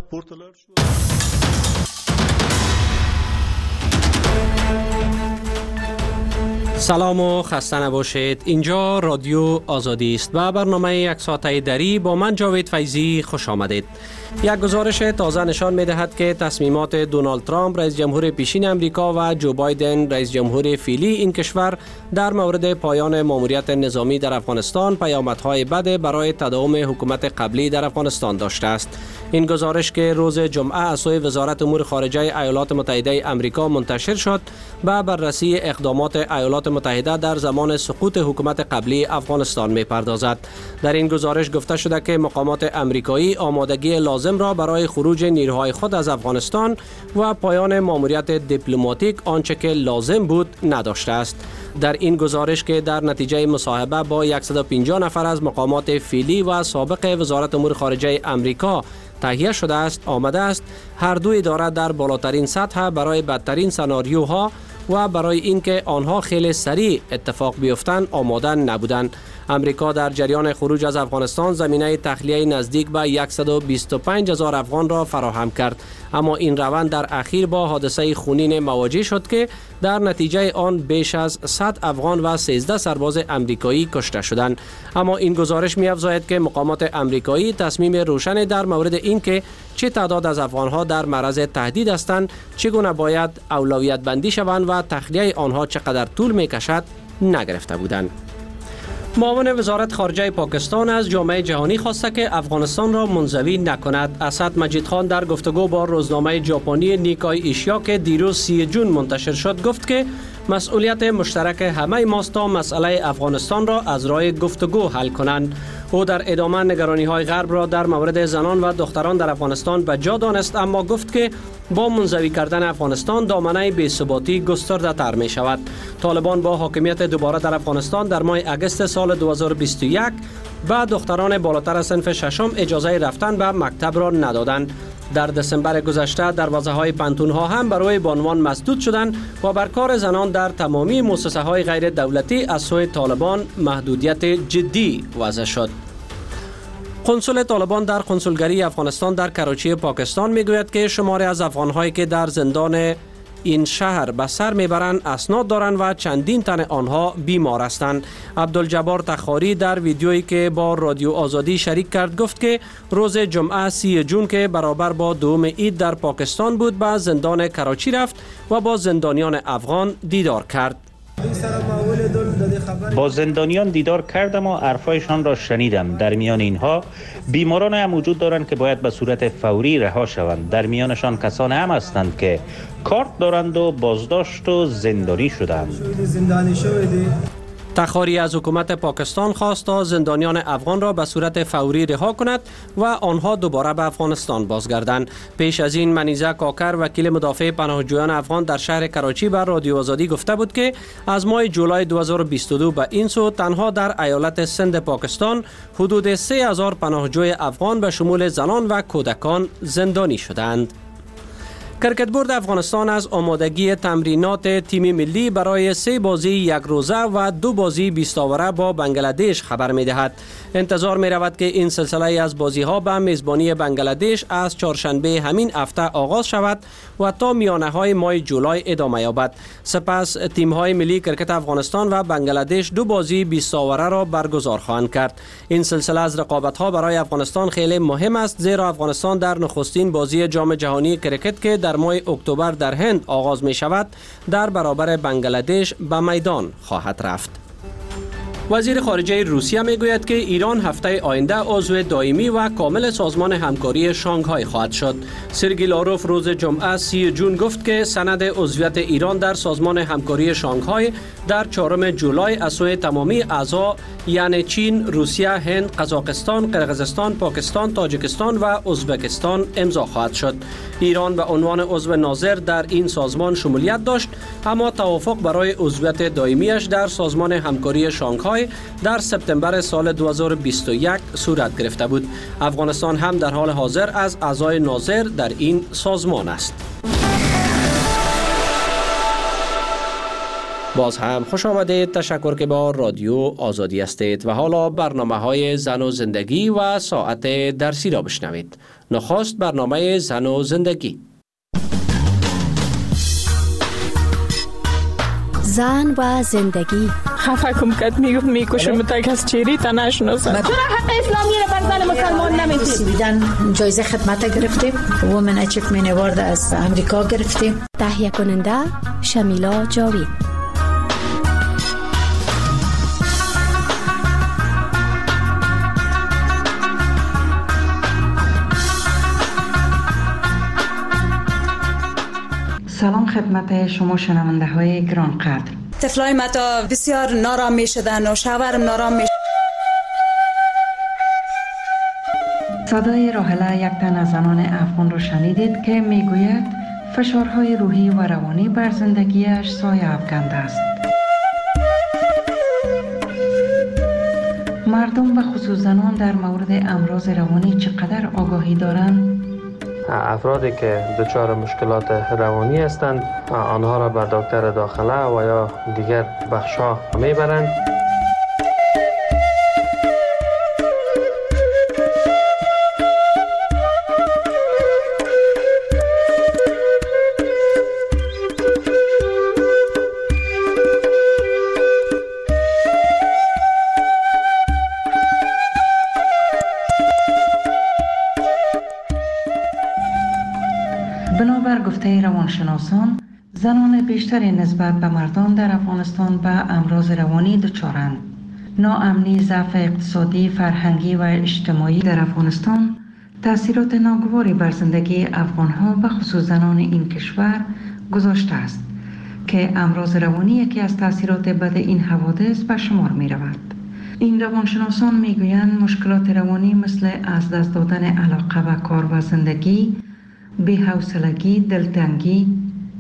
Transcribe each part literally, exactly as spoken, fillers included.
پورتلر شد. سلام و خسته نباشید. اینجا رادیو آزادی است و برنامه یک ساعته دری با من جاوید فیضی خوش آمدید. یک گزارش تازه نشان می دهد که تصمیمات دونالد ترامپ رئیس جمهور پیشین امریکا و جو بایدن رئیس جمهور فعلی این کشور در مورد پایان ماموریت نظامی در افغانستان پیامدهای بد برای تداوم حکومت قبلی در افغانستان داشته است. این گزارش که روز جمعه از سوی وزارت امور خارجه ایالات متحده آمریکا منتشر شد به بررسی اقدامات ایالات متحده در زمان سقوط حکومت قبلی افغانستان می پردازد. در این گزارش گفته شده که مقامات آمریکایی آمادگی لازم را برای خروج نیروهای خود از افغانستان و پایان ماموریت دیپلماتیک آنچه که لازم بود نداشته است. در این گزارش که در نتیجه مصاحبه با صد و پنجاه نفر از مقامات فعلی و سابق وزارت امور خارجه آمریکا تهیه شده است آمده است هر دو اداره در بالاترین سطح برای بدترین سناریوها و برای اینکه آنها خیلی سریع اتفاق بیفتند آماده نبودند. امریکا در جریان خروج از افغانستان زمینه تخلیه نزدیک به صد و بیست و پنج هزار افغان را فراهم کرد، اما این روند در اخیر با حادثه خونین مواجه شد که در نتیجه آن بیش از صد افغان و سیزده سرباز امریکایی کشته شدند. اما این گزارش می‌افزاید که مقامات امریکایی تصمیم روشن در مورد اینکه چه تعداد از افغانها در معرض تهدید هستند، چگونه باید اولویت بندی شوند و تخلیه آنها چقدر طول می‌کشد نگرفته بودند. معاون وزارت خارجه پاکستان از جامعه جهانی خواسته که افغانستان را منزوی نکند. اسد مجید خان در گفتگو با روزنامه ژاپنی نیکای ایشیا که دیروز سی جون منتشر شد گفت که مسئولیت مشترک همه ماست تا مسئله افغانستان را از راه گفتگو حل کنند. او در ادامه نگرانی های غرب را در مورد زنان و دختران در افغانستان به جا دانست، اما گفت که با منزوی کردن افغانستان دامنه بی‌ثباتی گسترده تر می شود. طالبان با حاکمیت دوباره در افغانستان در ماه اگست سال دو هزار و بیست و یک به دختران بالاتر از صنف ششم اجازه رفتن به مکتب را ندادند. در دسامبر گذشته دروازه های پانتون ها هم برای بانوان مسدود شدند و بر کار زنان در تمامی مؤسسه های غیر دولتی از سوی طالبان محدودیت جدی وضع شد. قنصل طالبان در قنصلگری افغانستان در کراچی پاکستان میگوید که شماری از افغان‌هایی که در زندان این شهر به سر میبرند اسناد دارند و چندین تن آنها بیمار هستند. عبدالجبار تخاری در ویدیویی که با رادیو آزادی شریک کرد گفت که روز جمعه سی جون که برابر با دوم عید در پاکستان بود به زندان کراچی رفت و با زندانیان افغان دیدار کرد. با زندانیان دیدار کردم و حرفایشان را شنیدم. در میان اینها بیماران هم وجود دارند که باید به صورت فوری رها شوند. در میانشان کسان هم هستند که کارت دارند و بازداشت و زندانی شدند. تخاری از حکومت پاکستان خواست تا زندانیان افغان را به صورت فوری رها کند و آنها دوباره به افغانستان بازگردند. پیش از این منیزه کاکر وکیل مدافع پناهجویان افغان در شهر کراچی بر رادیو آزادی گفته بود که از ماه جولای دو هزار و بیست و دو به این سو تنها در ایالت سند پاکستان حدود سه هزار پناهجوی افغان به شمول زنان و کودکان زندانی شدند. کرکت بورد افغانستان از آمادگی تمرینات تیم ملی برای سه بازی یک روزه و دو بازی بیست آوره با بنگلادش خبر می دهد. انتظار می رود که این سلسله از بازی ها به میزبانی بنگلادش از چهارشنبه همین هفته آغاز شود و تا میانه های ماه جولای ادامه یابد. سپس تیم های ملی کرکت افغانستان و بنگلادش دو بازی بیست آوره را برگزار خواهند کرد. این سلسله از رقابت ها برای افغانستان خیلی مهم است، زیرا افغانستان در نخستین بازی جام جهانی کرکت که در ماه اکتبر در هند آغاز می شود در برابر بنگلادش به میدان خواهد رفت. وزیر خارجه روسیه می گوید که ایران هفته آینده عضو دائمی و کامل سازمان همکاری شانگهای خواهد شد. سرگی لاروف روز جمعه سی جون گفت که سند عضویت ایران در سازمان همکاری شانگهای در چهارم جولای از سوی تمامی اعضا یعنی چین، روسیه، هند، قزاقستان، قرقیزستان، پاکستان، تاجیکستان و ازبکستان امضا خواهد شد. ایران به عنوان عضو ناظر در این سازمان شمولیت داشت، اما توافق برای عضویت دائمیش در سازمان همکاری شانگهای در سپتامبر سال دو هزار و بیست و یک صورت گرفته بود. افغانستان هم در حال حاضر از اعضای ناظر در این سازمان است. باز هم خوش آمدید. تشکر که با رادیو آزادی هستید و حالا برنامه های زن و زندگی و ساعت درسی را بشنوید. نخست برنامه زن و زندگی. زن و زندگی. خفه کم کد میگفت میکشم تا کس چیری تا نشناسم. چرا حق اسلامی رو بر زن مسلمان نمیدید؟ بیدن جایزه خدمت گرفتیم. وومن اچیومنت اوارد از امریکا گرفتیم. تهیه کننده شمیلا جاوید. سلام خدمت شما شنونده های گران قدر. طفلای ما تا بسیار نارام می شدن و شوهرم نارام می شد. صدای راحله یک تن از زنان افغان رو شنیدید که میگوید فشارهای روحی و روانی بر زندگیش سایه افکنده است. مردم و خصوص زنان در مورد امراض روانی چقدر آگاهی دارند؟ افرادی که دچار مشکلات روانی هستند آنها را به دکتر داخله و یا دیگر بخش‌ها میبرند. بنابر گفته روانشناسان، زنان بیشتری نسبت به مردان در افغانستان به امراض روانی دچارند. ناامنی، ضعف اقتصادی، فرهنگی و اجتماعی در افغانستان تأثیرات ناگواری بر زندگی افغانها و خصوص زنان این کشور گذاشته است که امراض روانی یکی از تأثیرات بد این حوادث به شمار می رود. این روانشناسان می گویند مشکلات روانی مثل از دست دادن علاقه به کار و زندگی، بی‌حوصلگی، دلتنگی،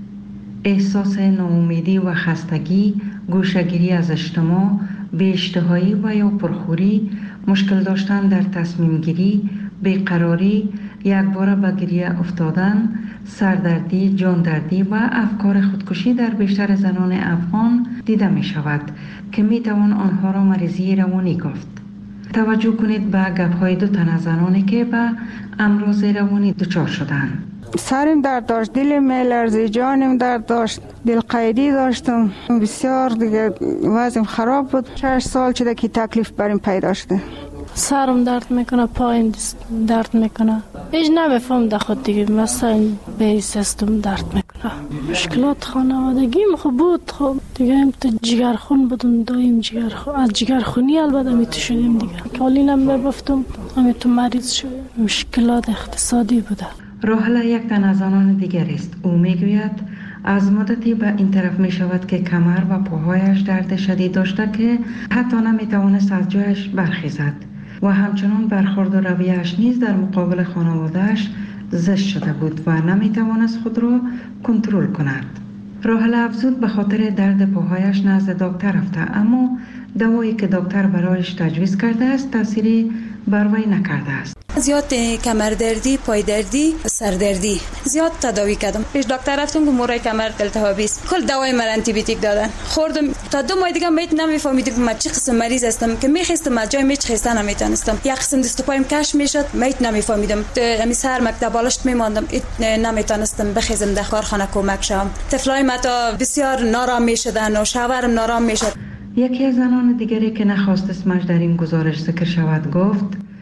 احساس ناامیدی و خستگی، گوشه‌گیری از اجتماع، بی‌اشتهایی و یا پرخوری، مشکل داشتن در تصمیم گیری، بیقراری، یک باره به گریه افتادن، سردردی، جاندردی و افکار خودکشی در بیشتر زنان افغان دیده می شود که می توان آنها را مریضی روانی گفت. توجه کنید به گپ‌های دو تن از زنانی که به امراض روانی دچار شدند. سرم درد داشت، دلم میلرزید، جانم درد داشت، دل قیدی داشتم، بسیار دیگه وضعم خراب بود. شش سال شده که تکلیف بریم پیدا شده. سرم درد میکنه، پایم درد میکنه، هیچ نمیفهم در خود دیگه، مثلا به سیستم درد میکنه. مشکلات خانوادگیم خوب بود، خب دیگه هم تو جگرخون بودم، دایم جگرخون، از جگرخونی البته می تو شدیم دیگه. کالینم میبفتم، همه تو مریض شدیم. مشکلات اقتصادی بوده. راحله یک تن از زنان دیگر است. او میگوید از مدتی به این طرف می شود که کمر و پاهایش درد شدید داشته که حتی نمی توانست از جایش برخیزد و همچنان برخورد و رویه‌اش نیز در مقابل خانواده‌اش زشت شده بود و نمی توانست خود را کنترل کند. راحله افزود به خاطر درد پاهایش نزد دکتر رفته، اما دوایی که دکتر برایش تجویز کرده است تأثیری بر وی نکرده است. زیاد کمر دردی، پای دردی، سر دردی زیاد تداوی کردم. پیش دکتر رفتم که مورای کمر التهابی است. کل دوای من آنتی بیوتیک دادن. خوردم تا دو ماه دیگه میت نمیفهمیدم که من چه قسم مریض هستم، که میخواستم از جای میچ خستن نمیتونستم. یک قسم دست و پایم کش میشد، میت نمیفهمیدم. همین سر مکتب بالشت میماندم، نمیتونستم بخیزم در کارخانه کمک شم. طفلای ما تا بسیار نارام میشدن و شوهرم نارام میشد. یکی از زنان دیگری که نخواست اسمش در این گزارش ذکر شود گفت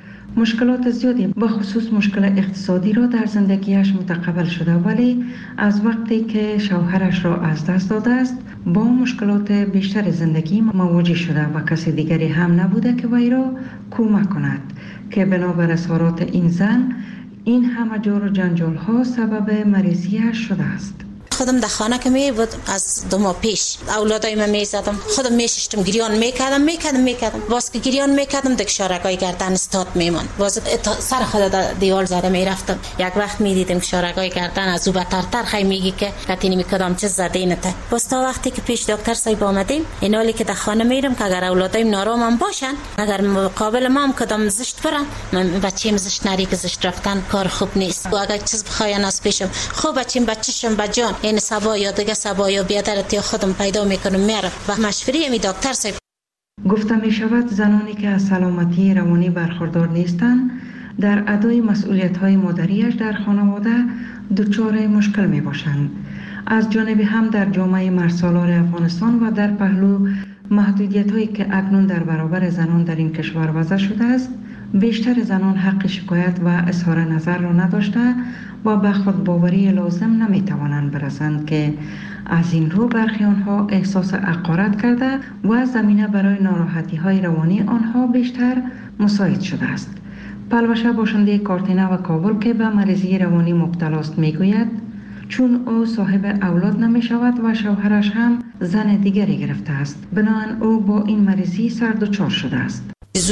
مشکلات زیادی به خصوص مشکل اقتصادی را در زندگیش متقبل شده، ولی از وقتی که شوهرش را از دست داده است با مشکلات بیشتر زندگی مواجه شده و کسی دیگری هم نبوده که وی را کمک کند که بنابر اظهارات این زن این همه جور و جنجال ها سبب مریضیش شده است. خودم در خانه که می بود از دو ماه پیش اولادای من می زدم، خودم می ششتم، گریان می کردم می کردم می کردم باز که گریان می کردم دک شارگای گردن استاد میمان، باز سر خود دیوال زده می رفتم. یک وقت می دیدم که شارگای گردن از او بهتر تر خی میگی که کتینی می کدام چیز زده نته. باز تا وقتی که پیش دکتر صاحب آمدیم این حالی که در خانه میرم که اگر اولادایم نارام باشن، اگر مقابل ما هم کدام زشت برن، من بچه‌م زشت نری که زشت رفتن کار خوب نیست. و اگر چیز بخواین از پیشم خوب بچه‌م بچه‌شم بجان این سبا یا دیگه سبا یا بیادرتی خودم پیدا میکنم میارم و مشوری می دکتر صاحب. گفته می شود زنانی که از سلامتی روانی برخوردار نیستند در ادای مسئولیت های مادریش در خانواده دچار مشکل می باشند. از جانب هم در جامعه مرسالار افغانستان و در پهلو محدودیت هایی که اکنون در برابر زنان در این کشور وضع شده است، بیشتر زنان حق شکایت و اظهار نظر را نداشته و به خودباوری لازم نمی توانند برسند که از این رو برخی آنها احساس حقارت کرده و زمینه برای ناراحتی های روانی آنها بیشتر مساعد شده است. پلوشه باشنده کارتینه و کابل که به مریضی روانی مبتلا است میگوید چون او صاحب اولاد نمی شود و شوهرش هم زن دیگری گرفته است، بنابراین او با این مریضی سر دچار شده است.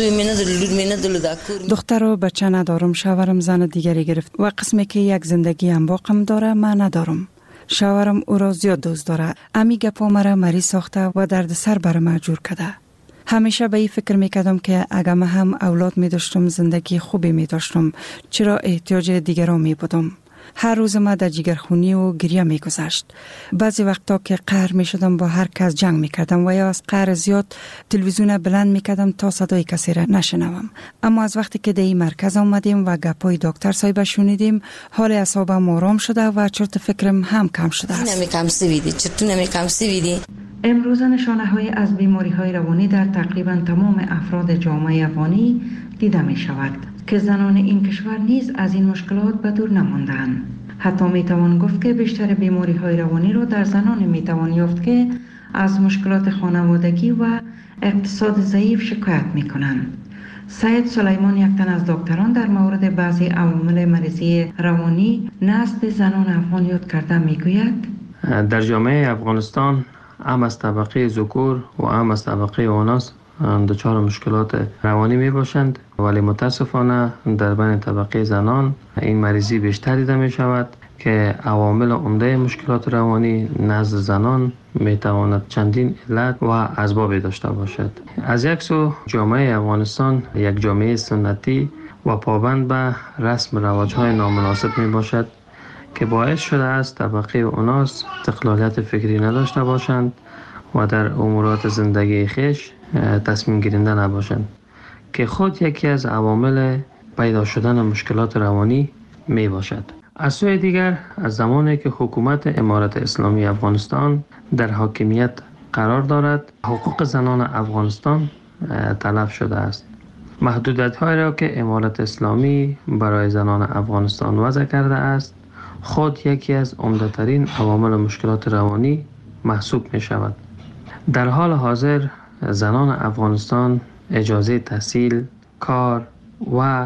دختر و بچه ندارم، شوهرم زن دیگری گرفت و قسمی که یک زندگی هم باقم داره من ندارم. شوهرم او را زیاد دوست داره، امی گپا مرا مریض ساخته و درد سر بر ما جور کرده. همیشه به این فکر میکردم که اگر من هم اولاد می داشتم زندگی خوبی می داشتم، چرا احتیاج دیگران می بودم. هر روز ما در جگرخونی و گریه می گذشت. بعضی وقتا که قهر می شدم با هر کس جنگ می کردم و یا از قهر زیاد تلویزیون بلند می کردم تا صدای کسی را نشنوم. اما از وقتی که در این مرکز آمدیم و گپای دکتر صاحب شنیدیم، حال اعصابم آرام شده و چرت فکرم هم کم شده است. نمی کم سویدی چرت نمی کم سویدی. امروز نشانه های از بیماری های روانی در تقریبا تمام افراد جامعه افغانی دیده می شود که زنان این کشور نیز از این مشکلات به دور نماندند. حتی می توان گفت که بیشتر بیماری های روانی را در زنان می توان یافت که از مشکلات خانوادگی و اقتصاد ضعیف شکایت می کنند. سید سلیمان یک تن از دکتران در مورد بعضی عوامل مریضی روانی نزد زنان افغان یاد کرده می گوید در جامعه افغانستان هم از طبقه ذکور و هم از طبقه آناس دچار مشکلات روانی می باشند، ولی متاسفانه در بین طبقه زنان این مریضی بیشتر دیده می شود که عوامل عمده مشکلات روانی نزد زنان می تواند چندین علت و اسباب داشته باشد. از یک سو جامعه افغانستان یک جامعه سنتی و پابند به رسم رواج‌های نامناسب می باشد که باعث شده است طبقه اوناس استقلالیت فکری نداشته باشند و در امورات زندگی خیش تصمیم گیرنده نباشند که خود یکی از عوامل پیدا شدن مشکلات روانی می باشد. از سوی دیگر از زمانی که حکومت امارت اسلامی افغانستان در حاکمیت قرار دارد، حقوق زنان افغانستان تلف شده است. محدودیت‌هایی را که امارت اسلامی برای زنان افغانستان وضع کرده است خود یکی از عمده‌ترین عوامل مشکلات روانی محسوب می شود. در حال حاضر زنان افغانستان اجازه تحصیل، کار و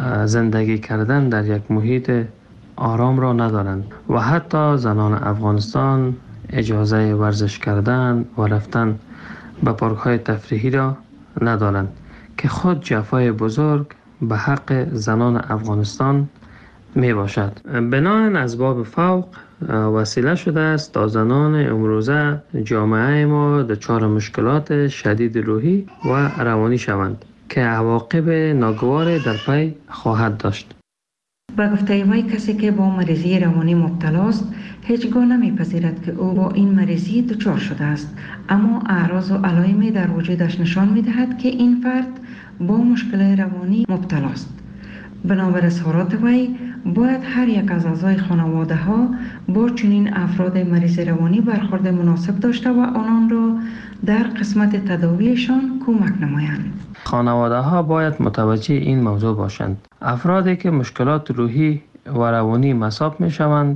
زندگی کردن در یک محیط آرام را ندارند و حتی زنان افغانستان اجازه ورزش کردن و رفتن به پارک‌های تفریحی را ندارند که خود جفای بزرگ به حق زنان افغانستان می باشد. بناهن اسباب فوق وسیله شده است تا زنان امروزه جامعه ما دچار مشکلات شدید روحی و روانی شوند که عواقب ناگوار در پی خواهد داشت. با گفته وی کسی که با مریضی روانی مبتلا است هیچگاه نمیپذیرد که او با این مریضی دچار شده است، اما اعراض و علائمی در وجودش نشان میدهد که این فرد با مشکل روانی مبتلا است. بنابر اظهارات وی باید هر یک از اعضای خانواده ها با چنین افراد مریض روانی برخورد مناسب داشته و آنان را در قسمت تداویشان کمک نمایند. خانواده ها باید متوجه این موضوع باشند. افرادی که مشکلات روحی و روانی مصاب می شوند،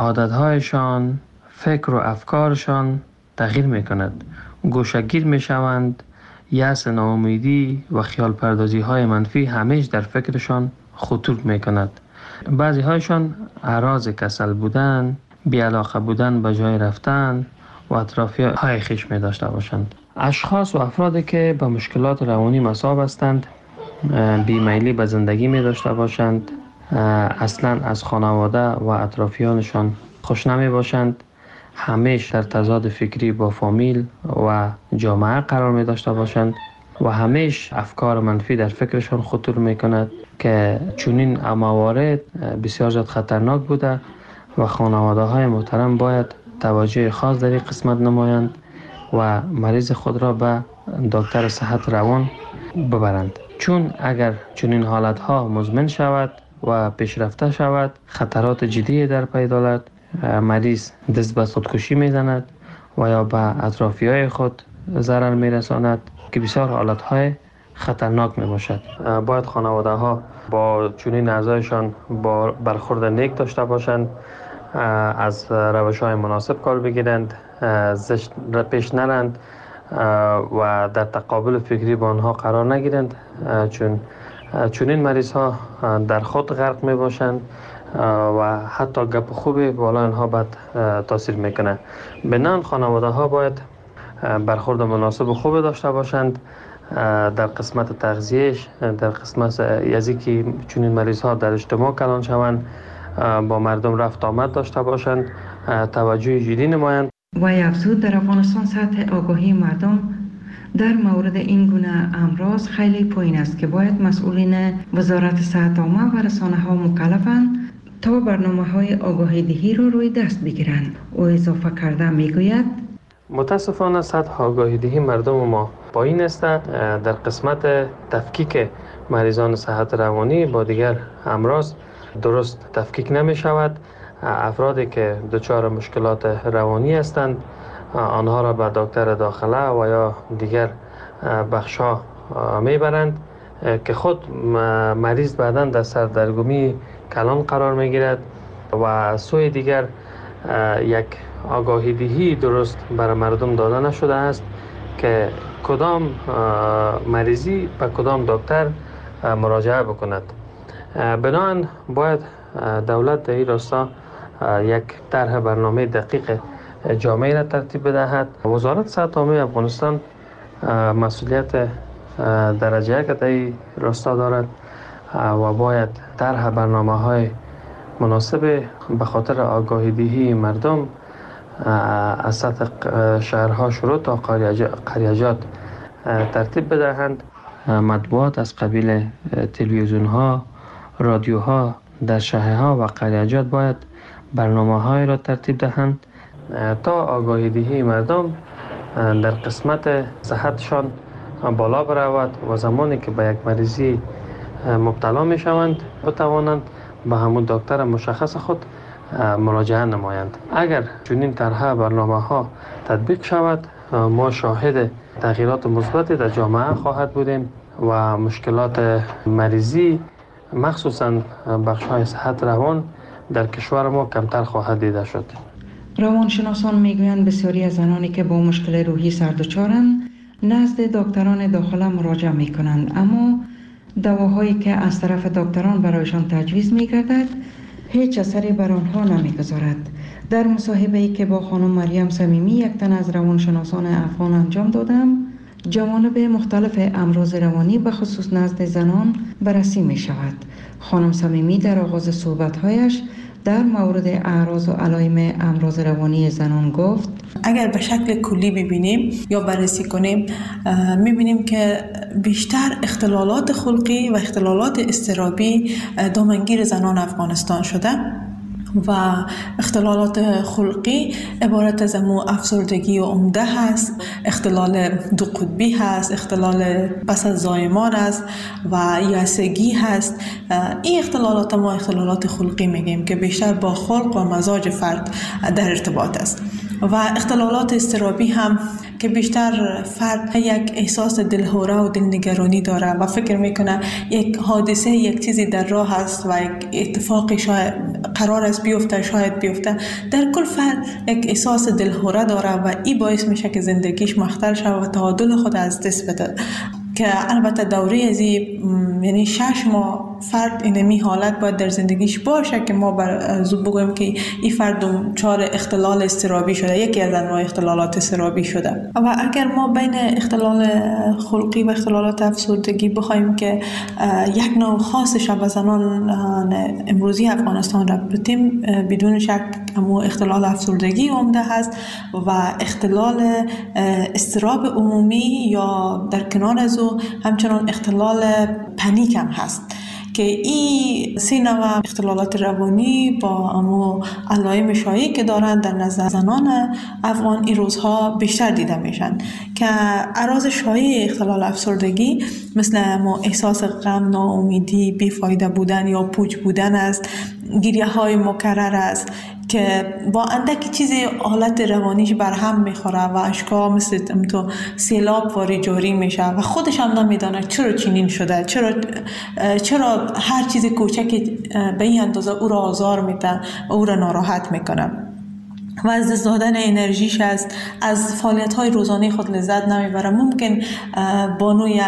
عادتهایشان، فکر و افکارشان تغییر می کند. گوشه‌گیر می شوند، یأس، ناامیدی و خیال پردازی های منفی همیشه در فکرشان خطور می کند. بعضی هایشان اعراض کسل بودن، بی‌علاقه بودن به جای رفتن و اطرافی های خیش می داشته باشند. اشخاص و افرادی که به مشکلات روانی مصاب هستند بیمیلی به زندگی می داشته باشند، اصلا از خانواده و اطرافیانشان خوش نمی باشند، همیشه در تضاد فکری با فامیل و جامعه قرار می داشته باشند و همیشه افکار منفی در فکرشان خطور می کند که چنین موارد بسیار زیاد خطرناک بوده و خانواده های محترم باید توجه خاص در این قسمت نمایند و مریض خود را به دکتر صحت روان ببرند، چون اگر چنین حالت ها مزمن شود و پیشرفته شود خطرات جدی در پی دارد. مریض دست به خودکشی میزند و یا به اطرافی های خود ضرر میرساند که بسیار حالت های خطرناک می باشد. باید خانواده ها با چنین اعضایشان با برخورد نیک داشته باشند، از روش های مناسب کار بگیرند، زشت پیش نرند و در تقابل فکری با آنها قرار نگیرند، چون چنین مریض ها در خود غرق می باشند و حتی گپ خوبی بالا آنها بد تاثیر میکنه. بنان خانواده ها باید برخورد مناسب و خوب داشته باشند در قسمت تغذیهش، در قسمت یزی که چنین مریض ها در اجتماع کلان شوند، با مردم رفت آمد داشته باشند، توجه جدی نمایند. و افزود در افغانستان سطح آگاهی مردم در مورد این گونه امراض خیلی پایین است که باید مسئولین وزارت صحت عامه و رسانه ها مکلفند تا برنامه های آگاهی دهی را روی دست بگیرند. او اضافه کرده میگوید متاسفانه سطح آگاهی دهی مردم ما پایین است. در قسمت تفکیک مریضان صحت روانی با دیگر امراض درست تفکیک نمی شود. افرادی که دچار مشکلات روانی هستند آنها را به دکتر داخله و یا دیگر بخشا میبرند که خود مریض بعداً در سردرگمی کلان قرار میگیرد و سوی دیگر یک آگاهی دهی درست برای مردم داده نشده است که کدام مریضی به کدام دکتر مراجعه بکند. بنابراین باید دولت در این راستا یک طرح برنامه دقیق جامعه را ترتیب بدهد. وزارت صحت عامه افغانستان مسئولیت درجه یک در این راستا دارد و باید طرح برنامه های مناسب به خاطر آگاهی دهی مردم از سطح شهرها شروع تا قریجات ترتیب بدهند. مطبوعات از قبیل تلویزیون ها، رادیو ها در شهرها و قریجات باید برنامه های را ترتیب دهند تا آگاهی دهی مردم در قسمت صحتشان بالا برود و زمانی که به یک مریضی مبتلا می شوند بتوانند به همون دکتر مشخص خود مراجعه نمایند. اگر چنین طرح برنامه ها تطبیق شود ما شاهد تغییرات مثبتی در جامعه خواهد بودیم و مشکلات مریضی مخصوصاً بخش‌های صحت روان در کشور ما کمتر خواهد دیده شد. روانشناسان میگویند بسیاری از زنانی که با مشکل روحی سردچارند نزد دکتران داخله مراجعه میکنند، اما دواهایی که از طرف دکتران برایشان تجویز میگردد هیچ اثری بر آنها نمیگذارد. در مصاحبه‌ای که با خانم مریم صمیمی یک تن از روانشناسان افغان انجام دادم، جوانب مختلف امراض روانی به خصوص نزد زنان بررسی می شود. خانم صمیمی در آغاز صحبت‌هایش در مورد اعراض و علائم امراض روانی زنان گفت: اگر به شکل کلی ببینیم یا بررسی کنیم می‌بینیم که بیشتر اختلالات خلقی و اختلالات اضطرابی دامنگیر زنان افغانستان شده و اختلالات خلقی عبارت از امو افسردگی و عمده هست، اختلال دو قطبی هست، اختلال پس از زایمان است و یائسگی هست. این اختلالات ما اختلالات خلقی میگیم که بیشتر با خلق و مزاج فرد در ارتباط است. و اختلالات اضطرابی هم که بیشتر فرد یک احساس دلهوره و دلنگرانی داره و فکر میکنه یک حادثه یک چیزی در راه است و یک اتفاقی شاید قرار است بیفته، شاید بیفته. در کل فرد یک احساس دلهوره داره و این باعث میشه که زندگیش مختل شود و تعادل خود از دست بده، که البته دوره از یعنی شش ماه فرد اینمی حالت باید در زندگیش باشه که ما بر زود بگویم که این فرد دچار اختلال اضطرابی شده، یکی از انواع اختلالات اضطرابی شده. و اگر ما بین اختلال خلقی و اختلالات افسردگی بخوایم که یک نوع خاصش به زنان امروزی افغانستان را بتیم، بدون شک همون اختلال افسردگی عمده هست و اختلال اضطراب عمومی یا در کنار از او همچنان اختلال پنیک هم هست که این سه نوع اختلالات روانی با امو علائم شایعی که دارند در نظر زنان افغان این روزها بیشتر دیده میشن که اعراض شایع اختلال افسردگی مثل امو احساس غم، ناامیدی، بیفایده بودن یا پوچ بودن است، گریه های مکرر است که با اندک چیزی حالت روانیش برهم میخوره و اشکا مثل تو سیلاب واری جاری میشه و خودش هم نمیدانه چرا چنین شده، چرا چرا هر چیز کوچکی به این اندازه او را آزار میده و او را ناراحت میکنه و از دست دادن انرژیش است، از فعالیت های روزانه خود لذت نمیبره. ممکن بانوی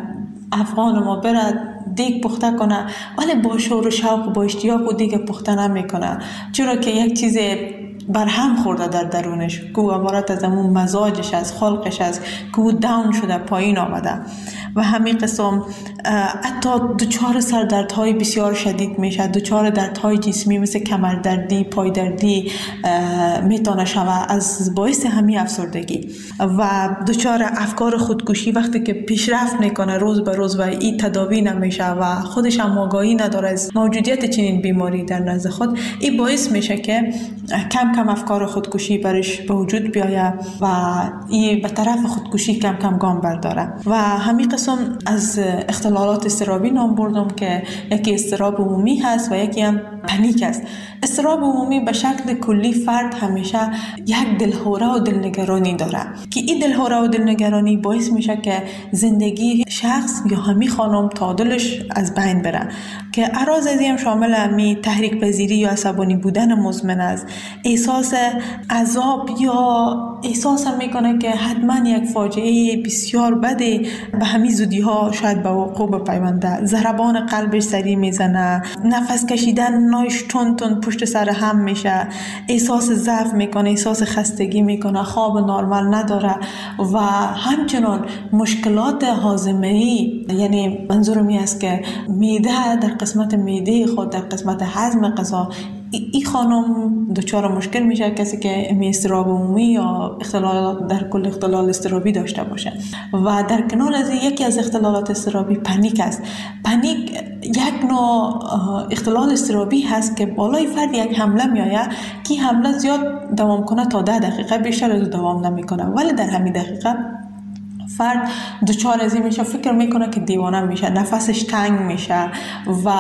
افغان ما برد دیگ پخته کنه ولی با شور و شوق و با اشتیاق و دیگ پخته نمیکنه، چرا که یک چیز برهم خورده در درونش که عبارت از اون مزاجش از خلقش است که او داون شده، پایین آمده و همین قسم حتی دچار سردردهای بسیار شدید میشه، دچار دردهای جسمی مثل کمردردی، پایدردی میتونه شوه از باعث همین افسردگی و دچار افکار خودکشی وقتی که پیشرفت میکنه روز به روز و این تداوی نمیشه و خودش هم آگاهی نداره از موجودیت چنین بیماری در نزد خود، این باعث میشه که کم کم افکار خودکشی برش به وجود بیایه و این به طرف خودکشی کم کم گام برداره. و همین قسم از اختلالات اضطرابی نام بردم که یکی اضطراب عمومی هست و یکی هم پنیک است. اضطراب عمومی به شکل کلی فرد همیشه یک دلهوره و دلنگرانی داره که این دلهوره و دلنگرانی باعث میشه که زندگی شخص یا همی خانم تعادلش از بین بره که اعراض از این شامل همی تحریک پذیری یا عصبانی بودن مزمن است، احساس عذاب یا احساس هم میکنه که حتما یک فاجعه بسیار بده به همین زودی ها شاید به وقوع بپیونده، ضربان قلبش سریع میزنه، نفس کشیدن نایش تون تون پشت سر هم میشه، احساس ضعف میکنه، احساس خستگی میکنه، خواب نرمال نداره و همچنان مشکلات هاضمه‌ای، یعنی منظورم این است که معده در قسمت معده خود در قسمت هضم غذا این خانم دچار مشکل میشه، کسی که اضطراب عمومی یا اختلال در کل اختلال اضطرابی داشته باشه. و در کنار از یکی از اختلالات اضطرابی پنیک است. پنیک یک نوع اختلال اضطرابی هست که بالای فرد یک حمله میآید که حمله زیاد دوام کنه تا ده دقیقه، بیشتر از دوام نمیکنه، ولی در همین دقیقه فرد دچار از این میشه، فکر میکنه که دیوانه میشه، نفسش تنگ میشه و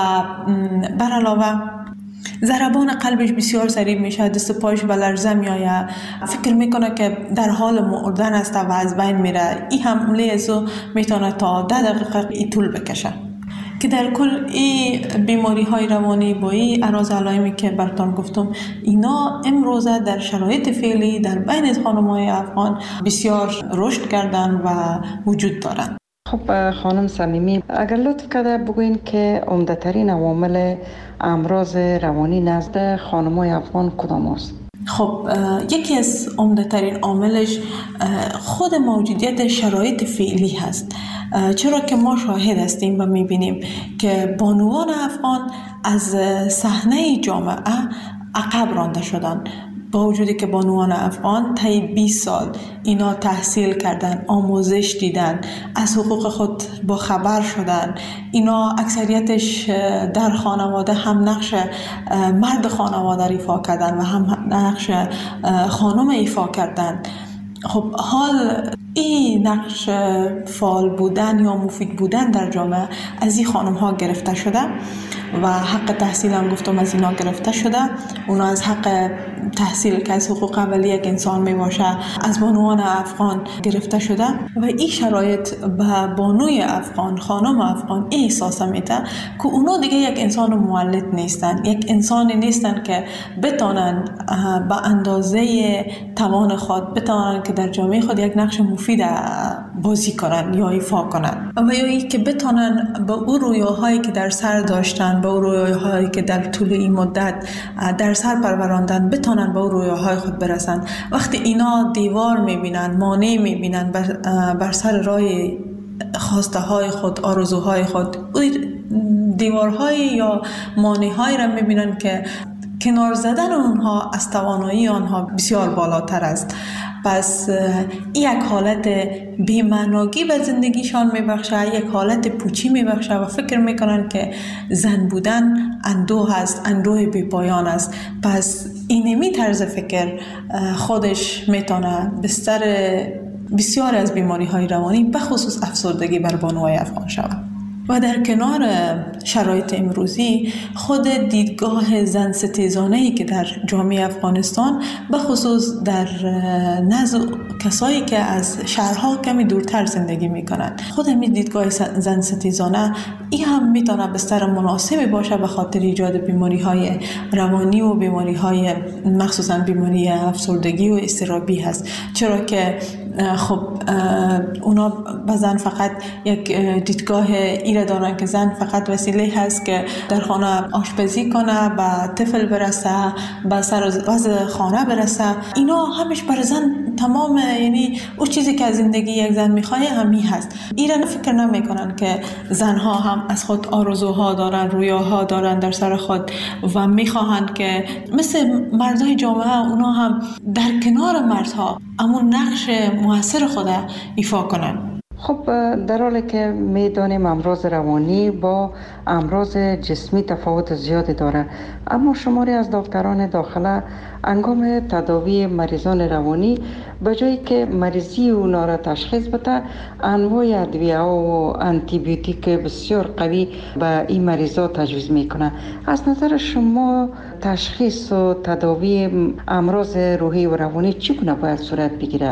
بر علاوه ضربان قلبش بسیار سریع میشه، دست پایش به لرزه میآید، فکر میکنه که در حال مردن است و از بین میره. این حمله ازو میتونه تا ده دقیقه ای طول بکشه که در کل این بیماری های روانی با این اعراض علائمی که براتون گفتم اینا امروزه در شرایط فعلی در بین خانم‌های افغان بسیار رشد کردن و وجود دارن. خب خانم صمیمی، اگر لطف کرده بگوین که عمده ترین عوامل امراض روانی نزد خانم‌های افغان کدام است؟ خب یکی از عمده ترین عاملش خود موجودیت شرایط فعلی هست، چرا که ما شاهد هستیم و میبینیم که بانوان افغان از صحنه جامعه عقب رانده شدن، با وجودی که بانوان افغان طی بیست سال اینا تحصیل کردن، آموزش دیدن، از حقوق خود با خبر شدن، اینا اکثریتش در خانواده هم نقش مرد خانواده ایفا کردن و هم نقش خانم ایفا کردن. خب حال این نقش فعال بودن یا مفید بودن در جامعه از این خانم ها گرفته شده و حق تحصیل هم گفتم از اینا گرفته شده. اونا از حق تحصیل که از حقوق اولیه یک انسان می باشه از بانوان افغان گرفته شده و این شرایط به بانوی افغان، خانم افغان این احساس میده که اونا دیگه یک انسان مولد نیستن، یک انسانی نیستن که بتونن به اندازه توان خود بتونن که در جامعه خود یک نقش مفید بازی کنن یا ایفا کنن و یا ای که بتونن به اون رویاهایی که در سر داشتن، به اون رویاهایی که در طول این مدت در سر پروراندن بتونن به اون رویاهای خود برسن. وقتی اینا دیوار میبینن، مانع میبینن بر, بر سر راه خواسته های خود، آرزوهای خود، دیوارهای یا مانع های را میبینن که کنار زدن اونها از توانایی آنها بسیار بالاتر است پس یک حالت بی‌معنایی به زندگیشان میبخشه، یک حالت پوچی میبخشه و فکر میکنن که زن بودن اندوه است، اندوه بی پایان است. پس اینمی طرز فکر خودش میتونه بستر بسیار از بیماری های روانی به خصوص افسردگی بر بانوهای افغان شود. و در کنار شرایط امروزی خود دیدگاه زن ستیزانه‌ای که در جامعه افغانستان به خصوص در نزد کسایی که از شهرها کمی دورتر زندگی میکنند، خود همین دیدگاه زن ستیزانه این هم میتونه بستر مناسبی باشه به خاطر ایجاد بیماری های روانی و بیماری های مخصوصا بیماری افسردگی و اضطرابی هست. چرا که خب اونا به زن فقط یک دیدگاه ایره دارن که زن فقط وسیله هست که در خانه آشپزی کنه، به طفل برسه، به سر وضع خانه برسه. اینا همش بر زن تمام، یعنی اون چیزی که از زندگی یک زن میخواه همین هست. ایره فکر نمیکنن که زنها هم از خود آرزوها دارن، رویاها دارن در سر خود و میخواهن که مثل مردای جامعه اونا هم در کنار مردها امون نقش موثر خود ایفا کنن. خب در حالی که میدانیم امراض روانی با امراض جسمی تفاوت زیادی داره، اما شماری از دکتران داخله انگام تداوی مریضان روانی به جایی که مریضی اونا را تشخیص بده، انواع ادویه و آنتی بیوتیک بسیار قوی به این مریضا تجویز میکنه. از نظر شما تشخیص و تداوی امراض روحی و روانی چگونه باید صورت بگیره؟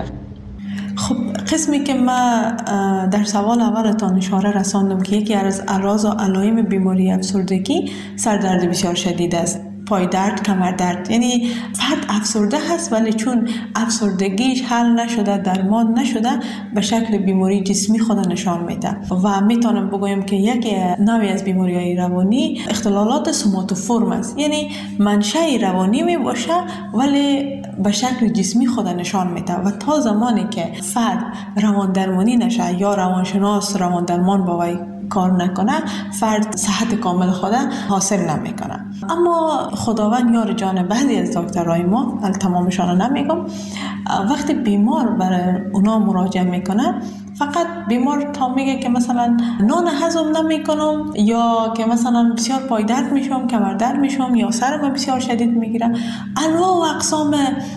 خب قسمی که ما در سوال اولتان اشاره رساندم که یکی از اعراض و علائم بیماری افسردگی سردرد بسیار شدید است، پای درد، کمر درد. یعنی فرد افسرده هست ولی چون افسردگیش حل نشده، درمان نشده، به شکل بیماری جسمی خود نشان میده. و میتونم بگویم که یک نوعی از بیماری‌های روانی اختلالات سوماتوفورم است، یعنی منشأ روانی می باشه ولی به شکل جسمی خود نشان میده و تا زمانی که فرد روان درمانی نشه یا روانشناس روان درمان با وی کار نکنه، فرد صحت کامل خود حاصل نمیکنه. اما خداوند یار جان بعضی از دکترای ما، تمامشان نمیگم، وقتی بیمار برای اونا مراجعه میکنه، فقط بیمار تا میگه که مثلا نان هضم نمیکنم یا که مثلا بسیار پای درد میشم، کمر درد میشم یا سرم بسیار شدید میگیره، انواع و اقسام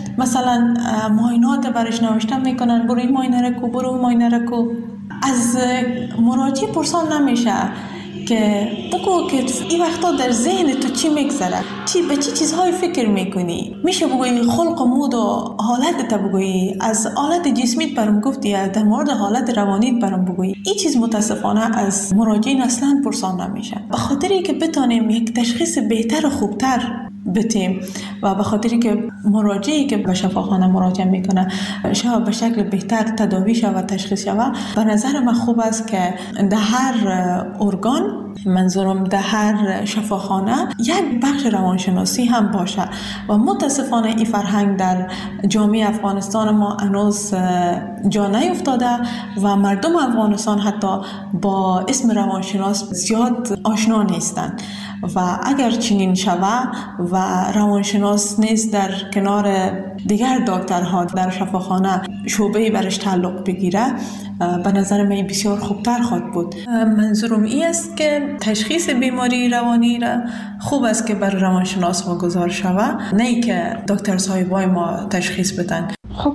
مثلا معاینات برش نوشته میکنن، برو این معاینه رو کو، برو اون معاینه رو کو. از مراجع پرسان نمیشه که بگو که این وقتا در ذهن تو چی میگذره، چی به چی چیزهای فکر میکنی. میشه بگویی خلق و مود و حالت تا بگویی، از حالت جسمیت برام گفتی، در مورد حالت روانیت برام بگویی. این چیز متاسفانه از مراجعین اصلا پرسان نمیشه، به خاطری که بتونیم یک تشخیص بهتر و خوبتر بتیم و به خاطری که مراجعی که به شفاخانه مراجعه میکنه شاید به شکل بهتر تداوی شود و تشخیص شود. به نظر من خوب است که در هر ارگان، منظورم در هر شفاخانه، یک بخش روانشناسی هم باشه و متاسفانه این فرهنگ در جامعه افغانستان ما هنوز جا نیفتاده و مردم افغانستان حتی با اسم روانشناس زیاد آشنا نیستند و اگر چنین شوه و روانشناس نیز در کنار دیگر دکترها در شفاخانه شعبه‌ای برش تعلق بگیره، به نظر من بسیار خوبتر خواهد بود. منظورم این است که تشخیص بیماری روانی را خوب است که بر روانشناس واگذار شود، نه ای که دکتر صاحبای ما تشخیص بدن. خب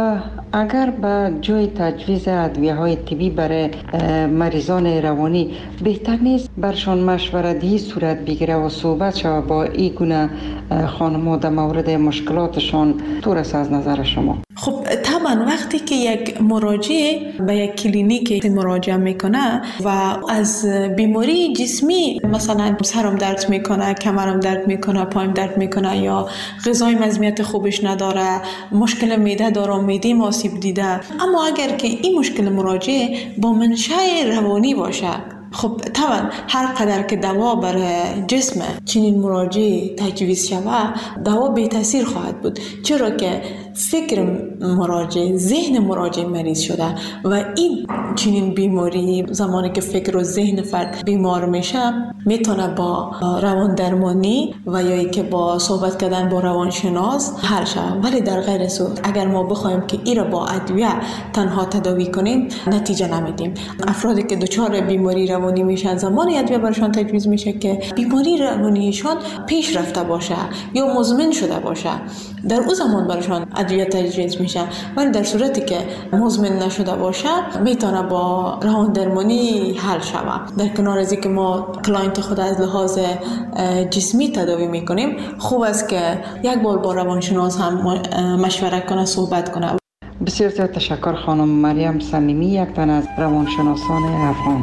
اگر به جای تجویز ادویه های طبی برای مریضان روانی بهتر نیست برشان مشورتی صورت بگیره و صحبت شود با این گونه خانم‌ها در مورد مشکلاتشان؟ طور است از نظر شما؟ خب طبعا وقتی که یک مراجع به یک کلینیک مراجعه میکنه و از بیماری جسمی، مثلا سرم درد میکنه، کمرم درد میکنه، پایم درد میکنه یا غذای مزمیت خوبش نداره، مشکل معده داره، معده آسیب دیده، اما اگر که این مشکل مراجع با منشأ روانی باشه، خب طبعا هر قدر که دوا برای جسم چنین مراجع تجویز شود دوا بی تاثیر خواهد بود، چرا که فکر مراجع، ذهن مراجع مریض شده و این چنین بیماری زمانی که فکر و ذهن فرد بیمار میشه میتونه با روان درمانی و یا ای که با صحبت کردن با روانشناس حل شود. ولی در غیر صورت اگر ما بخوایم که این را با ادویه تنها تداوی کنیم نتیجه نمیدیم. افرادی که دچار بیماری روانی میشن زمانی ادویه برشان تجویز میشه که بیماری روانیشان پیش رفته باشه یا مزمن شده باشه، در اون زمان برشان ادویه تجویز میشه. ولی در صورتی که مزمن نشده باشه میتونه با روان درمانی حل شود. در کنار از اینکه ما کلاینت خود از لحاظ جسمی تداوی میکنیم، خوب است که یک بار با روانشناس هم مشوره کنه، صحبت کنه. بسیار زیاد تشکر خانم مریم سلیمی، یک تن از روانشناسان افغان.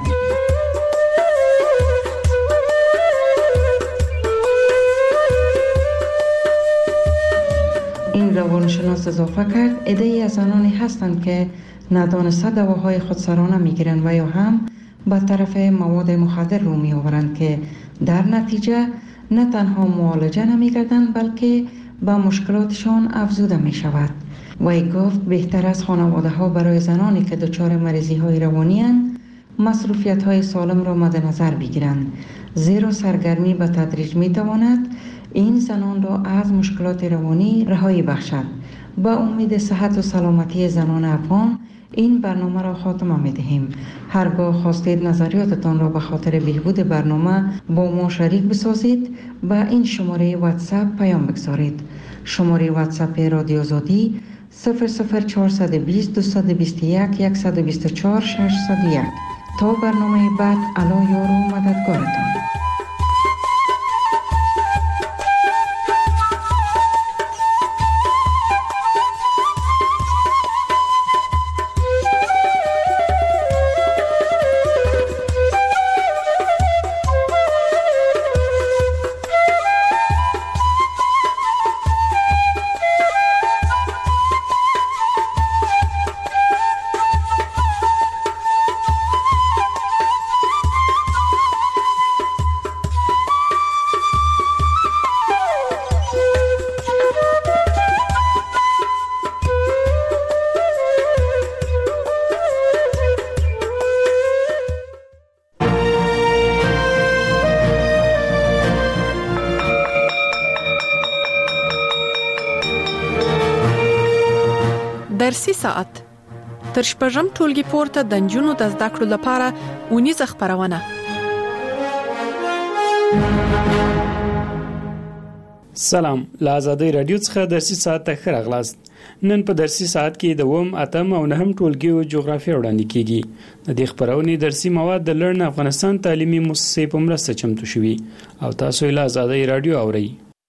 این روانشناس اضافه کرد عده‌ای از زنانی هستند که ندانسته دواهای خودسرانه میگیرند و یا هم به طرف مواد مخدر رو می آورند که در نتیجه نه تنها معالجه نمیگردند بلکه به مشکلاتشان افزوده می شود. وی گفت بهتر از خانواده ها برای زنانی که دچار مریضی های روانی اند مصروفیت های سالم را مد نظر بگیرند، زیرا سرگرمی به تدریج می تواند این زنان را از مشکلات روانی رهایی بخشد. با امید صحت و سلامتی زنان افغان این برنامه را خاتمه می دهیم. هرگاه خواستید نظریاتتان را به خاطر بهبود برنامه با ما شریک بسازید به این شماره واتساپ پیام بگذارید. شماره واتساپ رادیو آزادی صفر صفر چهارصد و بیست دویست و بیست و یک صد و بیست و چهار ششصد و یک. تا برنامه بعد، الا یار و مددگارتان. درسي ساعت تر شپږم ټولګي پورته د نجونو د زده کړو لپاره اونیزه خپرونه. سلام، له آزادۍ رادیو څخه درسي ساعت ته ښه راغلاست. نن په درسي ساعت کې د اووم، اتم او نهم ټولګیو جغرافیه وړاندې کیږي. د دې خپرونې درسي مواد د لرن افغانستان تعلیمي مؤسسې په مرسته چمتو شوي او تاسو یې له آزادۍ رادیو اورئ.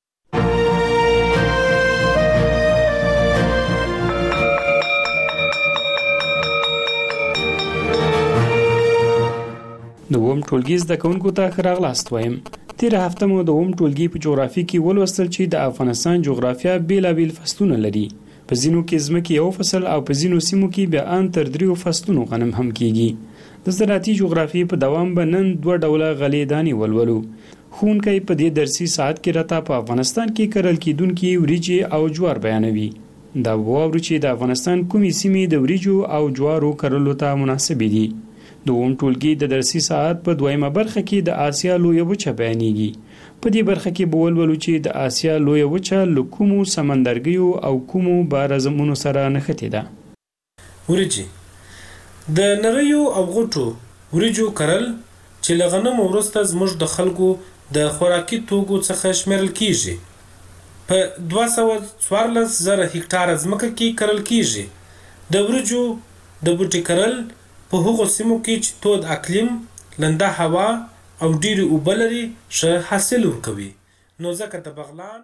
د اووم ټولګي زده کوونکو ته ښه راغلاست وایم. تیره هفته مو د اووم ټولګي په جغرافیه کې ولوستل چې د افغانستان جغرافیه بیلابیل فصلونه لري. په ځینو کې ځمکې یو فصل او په ځینو سیمو کې بیا ان تر دریو فصلونو غنم هم کیږي. د زراعتي جغرافیې په دوام به نن دوه ډوله غلې دانې ولولو. ښوونکی په دې درسي ساعت کې راته په افغانستان کې کرل کیدونکي وریجې او جوار بیانوي. دا واورو چې د افغانستان کومې سیمې د وریجو او جوارو کرلو ته مناسبې دي. د اووم ټولګي د درسي ساعت په دویمه برخه کې د آسیا لویه وچه بیانېږي. په دې برخه کې به ولولو چې د آسیا لویه وچه له کومو سمندرګیو او کومو بارزمونو سره نښتې ده. وریجې د نریو او غوټو وریجو کرل چې له غنمو وروسته زموږ د خلکو د خوراکي توکو څخه شمیرل کیږي. په دوه سوه څوارلس زره هکټاره ځمکه کې کرل کیږي. د وریجو د بوټي کرل په هغو سیمو کې چې تود اقلیم، لنده هوا او ډېرې اوبه لري ښه حاصل ورکوي. نو ځکه د بغلان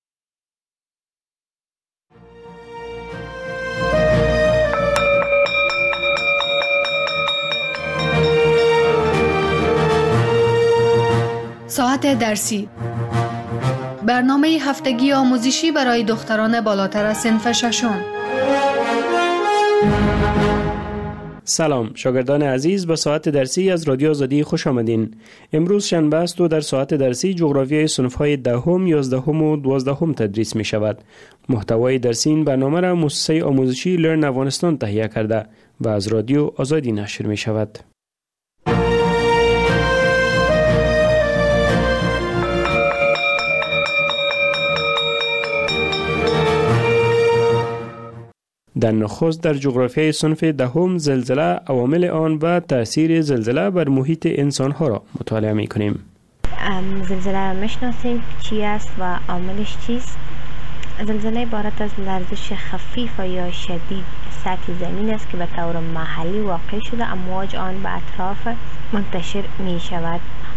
ساعت درسی، برنامه هفتگی آموزشی برای دختران بالاتر از صنف ششم. سلام شاگردان عزیز، به ساعت درسی از رادیو آزادی خوش آمدین. امروز شنبه است و در ساعت درسی جغرافیای صنف‌های دهم، یازدهم و دوازدهم تدریس می شود. محتوای درسی این برنامه را مؤسسه آموزشی لرن افغانستان تهیه کرده و از رادیو آزادی نشر می شود. در نخست در جغرافیای صنف دهم زلزله، عوامل آن و تأثیر زلزله بر محیط انسانها را مطالعه می کنیم. زلزله میشناسیم چی است و عاملش چیست؟ زلزله عبارت از لرزش خفیف یا شدید سطح زمین است که به طور محلی واقع شده، امواج آن به اطراف منتشر می شود.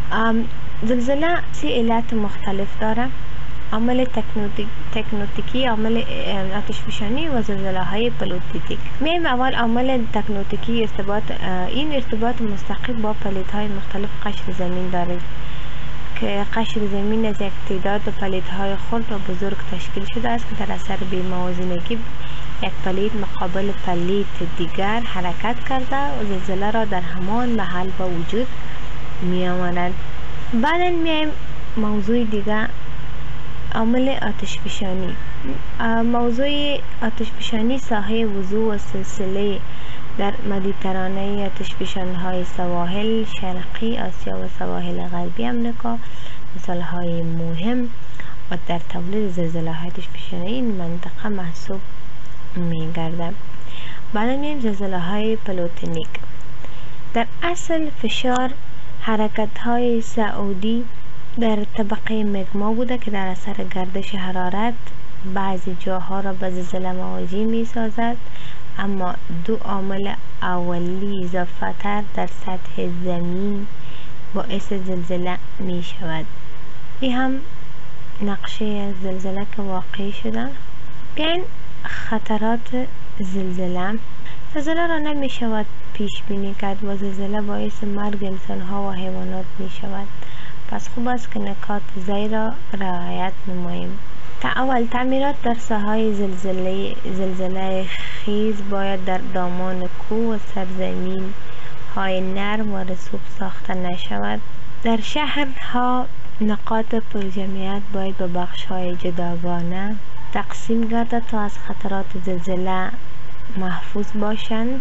زلزله سی علت مختلف دارد: عامل تکنوتیکی، عامل آتشفشانی و زلزله های پلیتیک. میایم اول عامل تکنوتیکی. ارتباط این ارتباط مستقیم با پلیت های مختلف قشر زمین دارد که قشر زمین از یک تعداد پلیت های خرد و بزرگ تشکیل شده است که در اثر بی‌موازنگی یک پلیت مقابل پلیت دیگر حرکت کرده و زلزله را در همان محل با وجود می آورد. بعدا میایم موضوع دیگر، عامل آتشفشانی. موضوع آتشفشانی ساحه وضوح و سلسله در مدیترانه آتشفشان‌های سواحل شرقی آسیا و سواحل غربی آمریکا مثال‌های مهم و در تولید زلزله‌های آتشفشانی این منطقه محسوب می‌گردد. بعد می‌ریم زلزله‌های پلوتونیک. در اصل فشار حرکت‌های سعودی در طبقه مگما بوده که در اثر گردش حرارت بعضی جاها را به زلزله مواجه می سازد، اما دو عامل اولی اضافه تر در سطح زمین باعث زلزله می شود. این هم نقشه زلزله که واقع شده. بیاین خطرات زلزله. زلزله را نمی شود پیش بینی کرد و زلزله باعث مرگ انسان ها و حیوانات می شود. پس خوب است که نکات زیر را رعایت نماییم. تا اول تعمیرات در ساحه زلزله زلزله خیز باید در دامان کوه و سرزمین های نرم و رسوب ساخته نشود. در شهرها نقاط پرجمعیت باید به بخش های جداگانه تقسیم گردد تا از خطرات زلزله محفوظ باشند.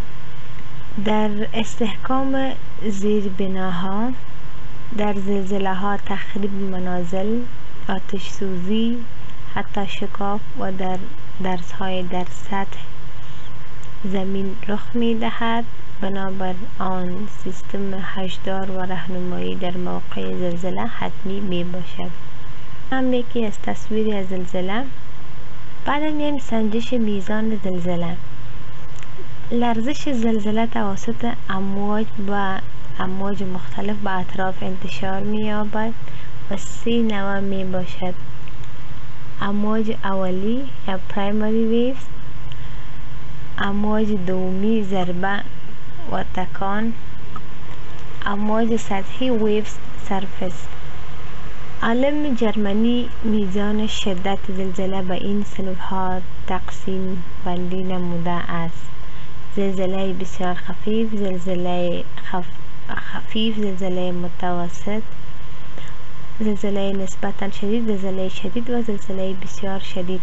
در استحکام زیربناها، در زلزله ها تخریب منازل، آتش سوزی، حتی شکاف و در درس های در سطح زمین رخ می دهد. بنابر آن سیستم هشدار و راهنمایی در موقع زلزله حتمی می باشد. هم یکی از تصویری از زلزله. بعد میایم سنجش میزان زلزله. لرزش زلزله توسط امواج و امواج مختلف به اطراف انتشار می یابد و سه نوع می باشد: امواج اولی یا پرایمری ویوز، امواج دومی ضربه و تکان، امواج سطحی ویوز سرفس. عالم جرمنی میزان شدت زلزله به این صنف ها تقسیم بندی نموده است: زلزله بسیار خفیف، زلزله خف... خفیف، زلزله متوسط، زلزله نسبتا شدید، زلزله شدید و زلزله بسیار شدید.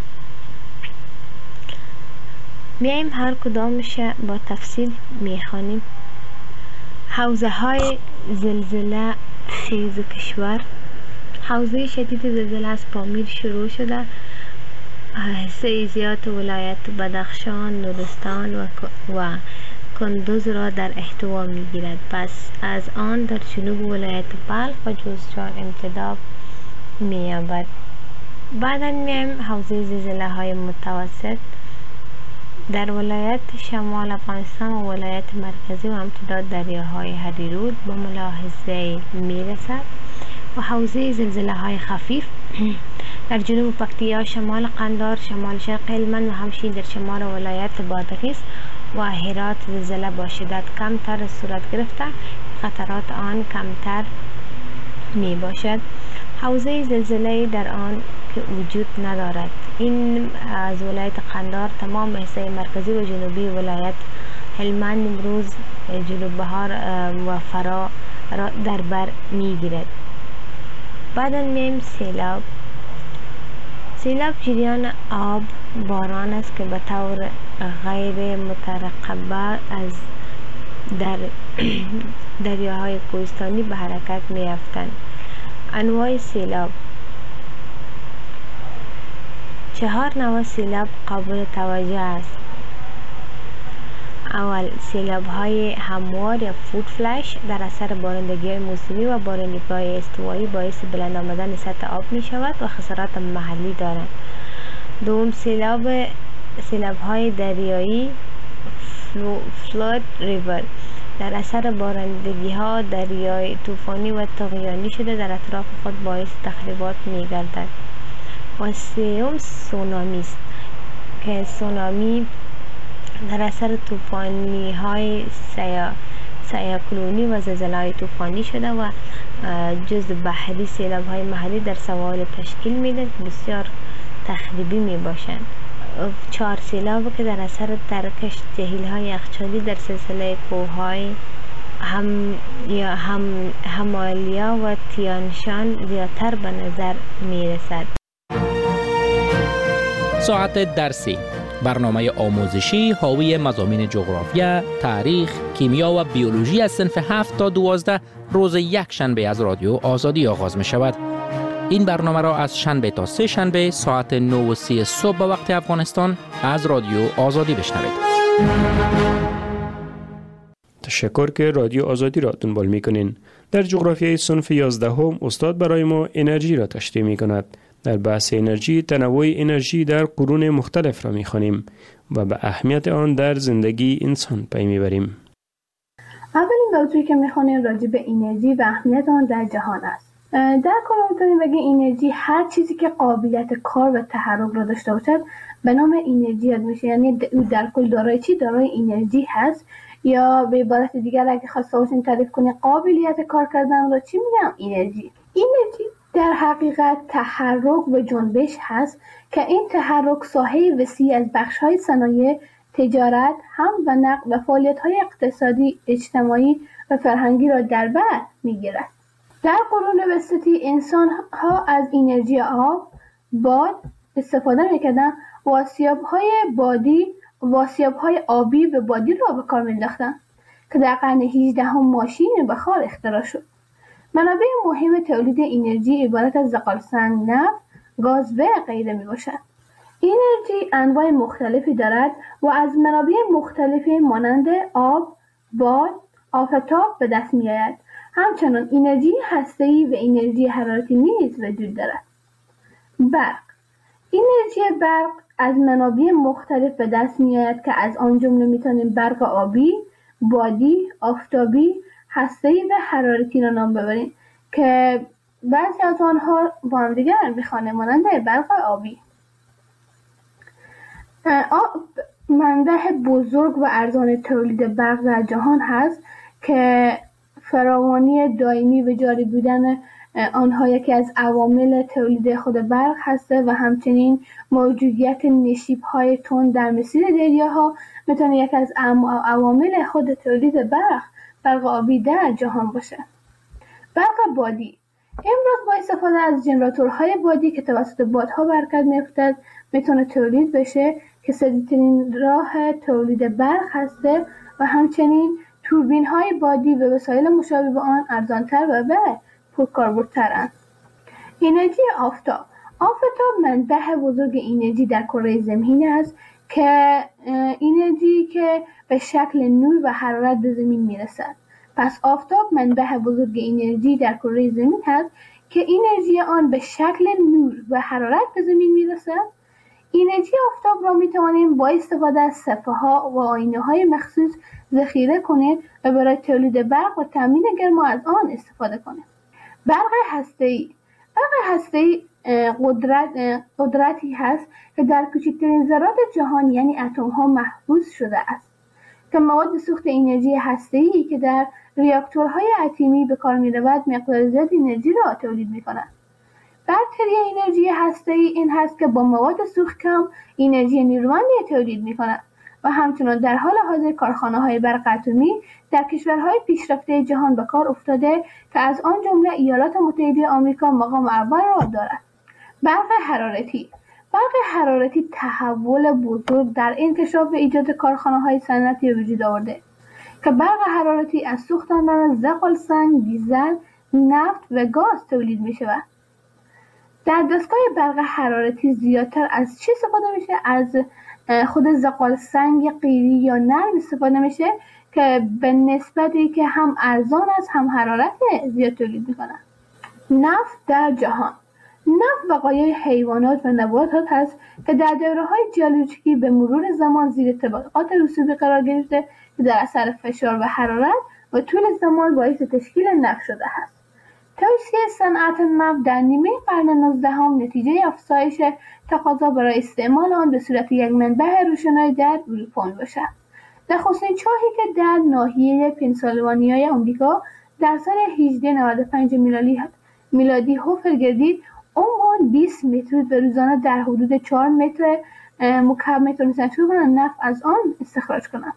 میایم هر کدامش با تفصیل میخوانیم. حوزه های زلزله خیز کشور. حوزه شدید زلزله از پامیر شروع شده، حصه زیاد ولایت بدخشان، نورستان و, و کندوز را در احتوا می گیرد. پس از آن در جنوب ولایت بلخ و جوزجان امتداد می یابد. بعدا میایم حوزه زلزله های متوسط. در ولایت شمال افغانستان و ولایت مرکزی و امتداد دریاهای هریرود به ملاحظه می رسد. و حوزه زلزله های خفیف در جنوب پکتیا، شمال قندهار، شمال شرق هلمند و همچنین در شمال ولایت بادغیس و هرات زلزله با شدت کمتر صورت گرفته، خطرات آن کمتر می باشد. حوزه زلزله در آن که وجود ندارد. این از ولایت قندهار تمام حصه مرکزی و جنوبی ولایت هلمند امروز جنوب بهار و فرا را در بر میگیرد. بعدا میم سیلاب. سیلاب جریان آب باران است که به طور غیر مترقبه از در دریاهای کوهستانی به حرکت می‌افتند. انواع سیلاب: چهار نوع سیلاب قابل توجه است. اول، سیلاب های هموار یا فود فلش در اثر بارندگی های موسمی و بارندگی های استوایی باعث بلند آمدن سطح آب می شود و خسارات محلی دارند. دوم، سیلاب سیلاب های دریایی فلود ریور در اثر بارندگی ها دریای طوفانی و طغیانی شده در اطراف خود باعث تخریبات می گردد. و سوم، سونامی است که سونامی در اثر طوفانی های سیا سیاکلونی و زلزله های طوفانی شده و جزء بحری سیلاب های محلی در سواحل تشکیل میده که بسیار تخریبی می باشند. چهار، سیلاب که در اثر ترکش جهیل های یخچالی در سلسله کوه های هم یا هم همالیا و تیانشان زیادتر به نظر می رسد. ساعت درسی، برنامه آموزشی حاوی مضامین جغرافیا، تاریخ، کیمیا و بیولوژی از صنف هفت تا دوازده روز یک شنبه از رادیو آزادی آغاز می شود. این برنامه را از شنبه تا سه شنبه ساعت نه و سی صبح به وقت افغانستان از رادیو آزادی بشنوید. تشکر که رادیو آزادی را دنبال می کنین. در جغرافیای صنف یازده هم استاد برای ما انرژی را تشریح می کند. در بحث انرژی، تنوع انرژی در قرون مختلف را می‌خوانیم و به اهمیت آن در زندگی انسان پی می‌بریم. اولین موضوعی که می‌خوانیم راجع به انرژی و اهمیت آن در جهان است. در کل می‌تونیم بگیم انرژی هر چیزی که قابلیت کار و تحرک را داشته باشد به نام انرژی یاد میشه. یعنی در کل دارای چی؟ دارای انرژی هست. یا به عبارت دیگر اگه خواسته باشیم تعریف کنیم قابلیت کار کردن را چی میگم؟ انرژی. انرژی در حقیقت تحرک و جنبش هست که این تحرک ساحه وسیع از بخش‌های صنایع، تجارت، حمل و نقل و فعالیت‌های اقتصادی، اجتماعی و فرهنگی را در بر می‌گیرد. در قرون وسطی انسان‌ها از انرژی آب، باد استفاده می‌کردند و آسیاب‌های بادی و آسیاب‌های آبی و بادی را به کار می‌انداختند که در قرن هجدهم ماشین بخار اختراع شد. منابع مهم تولید انرژی عبارت از زغالسنگ، نفت، گاز و غیره می باشد. انرژی انواع مختلفی دارد و از منابع مختلفی مانند آب، باد، آفتاب به دست می آید. همچنان انرژی هسته‌ای و انرژی حرارتی نیز وجود دارد. برق. انرژی برق از منابع مختلف به دست می آید که از آن جمله می توانیم برق آبی، بادی، آفتابی، هسته‌ای و حرارتی را نام ببریم که بعضی از آنها با هم دیگر میخوانه مانند برق آبی. آب منبع بزرگ و ارزان تولید برق در جهان هست که فراوانی دائمی و جاری بودن آنها یکی از عوامل تولید خود برق هست و همچنین موجودیت نشیب‌های تند در مسیر دریاها میتونه یکی از عوامل خود تولید برق برق آبی در جهان باشه. برق بادی امروز با استفاده از ژنراتورهای بادی که توسط بادها به حرکت می‌افتد میتونه تولید بشه که سریع‌ترین راه تولید برق هسته و همچنین توربین‌های بادی و وسایل مشابه به آن ارزان‌تر و به پرکاربردترند. انرژی آفتاب آفتاب منبع بزرگ انرژی در کره زمین است که انرژی که به شکل نور و حرارت به زمین میرسد. پس آفتاب منبع بزرگ انرژی در کره زمین است که انرژی آن به شکل نور و حرارت به زمین میرسد. انرژی آفتاب را میتوانیم با استفاده از صفحه‌ها و آینه‌های مخصوص ذخیره کنیم و برای تولید برق و تامین گرما از آن استفاده کنیم. برق هسته‌ای برق هسته‌ای قدرت قدرتی هست که در کوچکترین ذرات جهان یعنی اتم ها محفوظ شده است که مواد سوخت انرژی هسته‌ای که در ریاکتورهای اتمی به کار می‌رود مقدار زیاد انرژی را تولید می‌کند. برتری انرژی هسته‌ای این هست که با مواد سوخت کم انرژی نیرومندی تولید می‌کند و همچنان در حال حاضر کارخانه‌های برق اتمی در کشورهای پیشرفته جهان به کار افتاده که از آن جمله ایالات متحده آمریکا مقام اول را دارد. برق حرارتی برق حرارتی تحول بزرگ در انکشاف و ایجاد کارخانه‌های صنعتی وجود آورده که برق حرارتی از سوختاندن زغال‌سنگ، دیزل، نفت و گاز تولید می‌شود. در دستگاه برق حرارتی زیادتر از چی استفاده میشه؟ از خود زغال‌سنگ قیری یا نرم استفاده میشه که به نسبتی که هم ارزان است هم حرارت زیاد تولید میکنه. نفت در جهان نفت بقایای حیوانات و نباتات هست که در دوره‌های ژئولوژیکی به مرور زمان زیر طبقات رسوبی قرار گرفته که در اثر فشار و حرارت و طول زمان باعث تشکیل نفت شده است. توسعه صنعت نفت در نیمه قرن نوزدهم نتیجه افزایش تقاضا برای استعمال آن به صورت یک منبع روشنایی در اروپا میباشد. نخستین چاهی که در ناحیه پنسیلوانیای آمریکا در سال هزار و هشتصد و نود و پنج میلادی میلادی حفر گردید، عمق بیست متر و روزانه در حدود چهار متر مکعب متر میتونن شروع کنن نفت از آن استخراج کنند.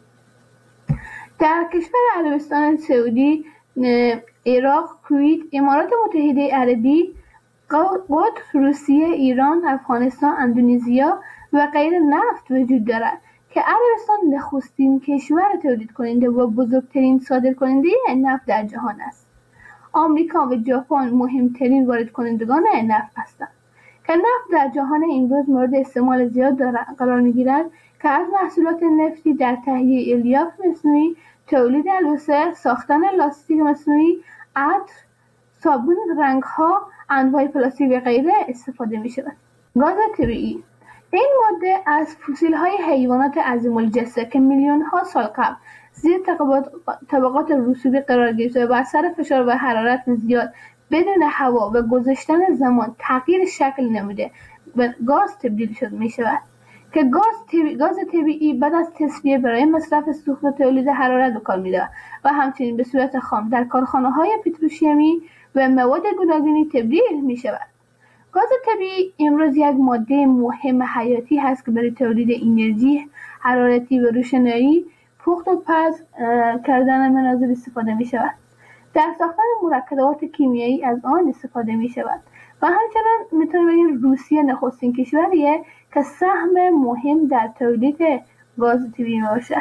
در کشور عربستان سعودی، عراق، کویت، امارات متحده عربی، قطر، روسیه، ایران، افغانستان، اندونزیا و غیره نفت وجود دارد که عربستان نخستین کشور تولید کننده و بزرگترین صادر کننده نفت در جهان است. آمریکا و ژاپن مهمترین وارد کنندگان نفت هستند که نفت در جهان امروز مورد استعمال زیاد قرار می‌گیرد که از محصولات نفتی در تهیه الیاف مصنوعی، تولید البسه، ساختن لاستیک مصنوعی، عطر، صابون، رنگ‌ها، انواع پلاستیک و غیره استفاده می‌شود. گاز طبیعی این ماده از فسیل‌های حیوانات عظیم‌الجثه که میلیون‌ها سال قبل زیر طبقات, طبقات رسوبی قرار گرفته و بر اثر فشار و حرارت زیاد بدون هوا و گذشتن زمان تغییر شکل نموده به گاز تبدیل شد می‌شود که گاز طبیعی گاز طبیعی بعد از تصفیه برای مصرف سوخت و تولید حرارت به کار می‌رود و همچنین به صورت خام در کارخانه‌های پتروشیمی و مواد گوناگونی تبدیل می‌شود. گاز طبیعی امروز یک ماده مهم حیاتی هست که برای تولید انرژی حرارتی و روشنایی، پخت و پز کردن منازل استفاده می شود. در ساختن مرکبات کیمیایی از آن استفاده می شود و همچنان میتونیم بگیم روسیه نخستین کشوریه که سهم مهم در تولید گاز طبیعی باشد.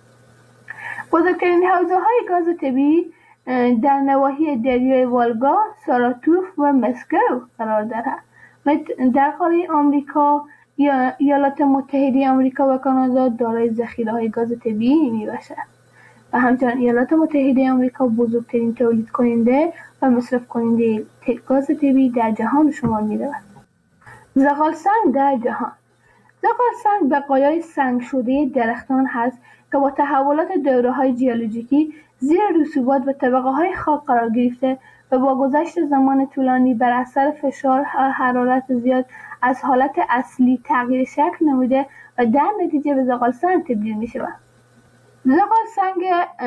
بزرگترین حوزه‌های گاز طبیعی در نواحی دریای والگا، ساراتوف و مسکو قرار دارد. در قاره آمریکا، ایالات متحده آمریکا و کانادا دارای ذخیره‌های گاز طبیعی میباشد و همچنین ایالات متحده آمریکا بزرگترین تولید کننده و مصرف کننده گاز طبیعی در جهان شمار می‌رود. زغال‌سنگ در جهان زغال‌سنگ بقایای سنگ شده درختان هست که با تحولات دوره‌های ژئولوژیکی زیر رسوبات و طبقه‌های خاک قرار گرفته و با گذشت زمان طولانی بر اثر فشار و حرارت زیاد از حالت اصلی تغییر شکل نموده و در نتیجه به زغال‌سنگ تبدیل می‌شود. زغال‌سنگ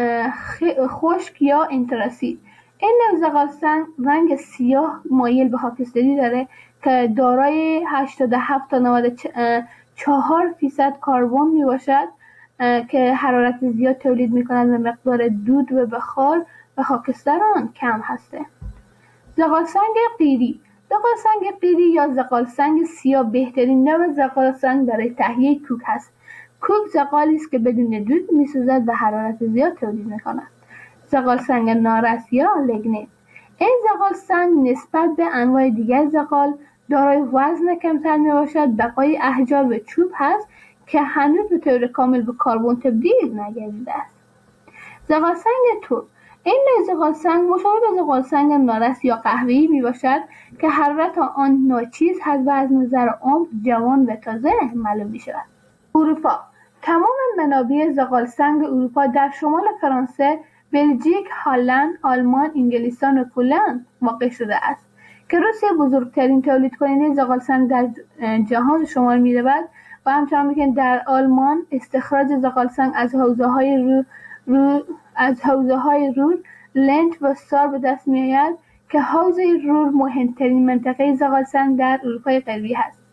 خشک یا انتراسید این نوع زغال‌سنگ رنگ سیاه مایل به خاکستری داره که دارای هشتاد و هفت تا نود و چهار درصد کربن میباشد که حرارت زیاد تولید می‌کند و مقدار دود و بخار و خاکستر آن کم هسته. زغال‌سنگ قیری زغال‌سنگ قیری یا زغال‌سنگ سیاه بهترین نوع زغال‌سنگ برای تهیه کوک است. کوک زغالی است که بدون دود می‌سوزد و حرارت زیاد تولید می‌کند. زغال‌سنگ نارس یا لگنیت این زغال‌سنگ نسبت به انواع دیگر زغال دارای وزن کمتر میباشد، بقای احجار و چوب هست که هنوز به طور کامل به کربن تبدیل نگردیده است. زغال‌سنگ ترک این نوع زغال‌سنگ مشابه به زغال‌سنگ نارس یا قهوه‌ای میباشد که حرارت آن ناچیز هست و از نظر عمق جوان و تازه معلوم میشود. اروپا تمام منابع زغال‌سنگ اروپا در شمال فرانسه، بلژیک، هلند، آلمان، انگلستان و پولند واقع شده است که روسیه بزرگترین تولید کننده زغال‌سنگ در جهان شمار می‌رود و همچنین که در آلمان استخراج زغال‌سنگ از حوزه‌های رو, رو از حوزه‌های رور، لنت و سار به دست می‌آید که حوزه رور مهمترین منطقه زغال‌سنگ در اروپای غربی است.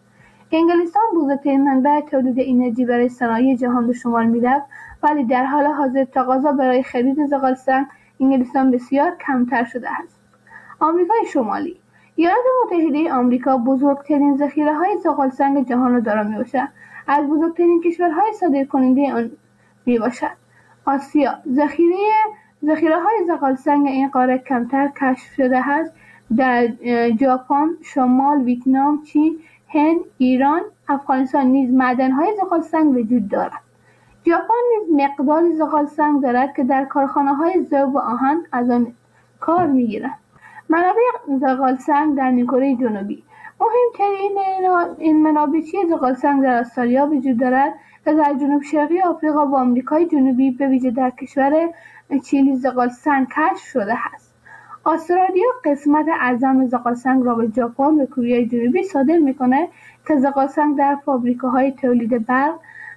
انگلستان بزرگترین منبع تولید انرژی برای صنایع جهان به شمار می‌رفت، ولی در حال حاضر تقاضا برای خرید زغال‌سنگ انگلستان بسیار کمتر شده است. آمریکای شمالی ایالات متحده آمریکا بزرگترین ذخیره‌های زغال‌سنگ جهان را دارا میباشد. از بزرگترین کشورهای صادرکننده آن میباشد. آسیا ذخیره ذخیره‌های زغال‌سنگ این قاره کمتر کشف شده است. در ژاپن، شمال، ویتنام، چین، هند، ایران، افغانستان نیز معدن‌های زغال‌سنگ وجود دارد. ژاپن نیز مقداری زغال‌سنگ دارد که در کارخانه‌های ذوب و آهن از آن کار می‌گیرند. منابع زغال‌سنگ در نیمکره جنوبی مهمترین این منابع زغال‌سنگ در استرالیا وجود دارد که در جنوب شرقی آفریقا و آمریکای جنوبی به ویژه در کشور چیلی زغال‌سنگ کشف شده است. استرالیا قسمت اعظم زغال‌سنگ را به ژاپن و کره جنوبی صادر می‌کند که زغال‌سنگ در فابریکه‌های تولید برق،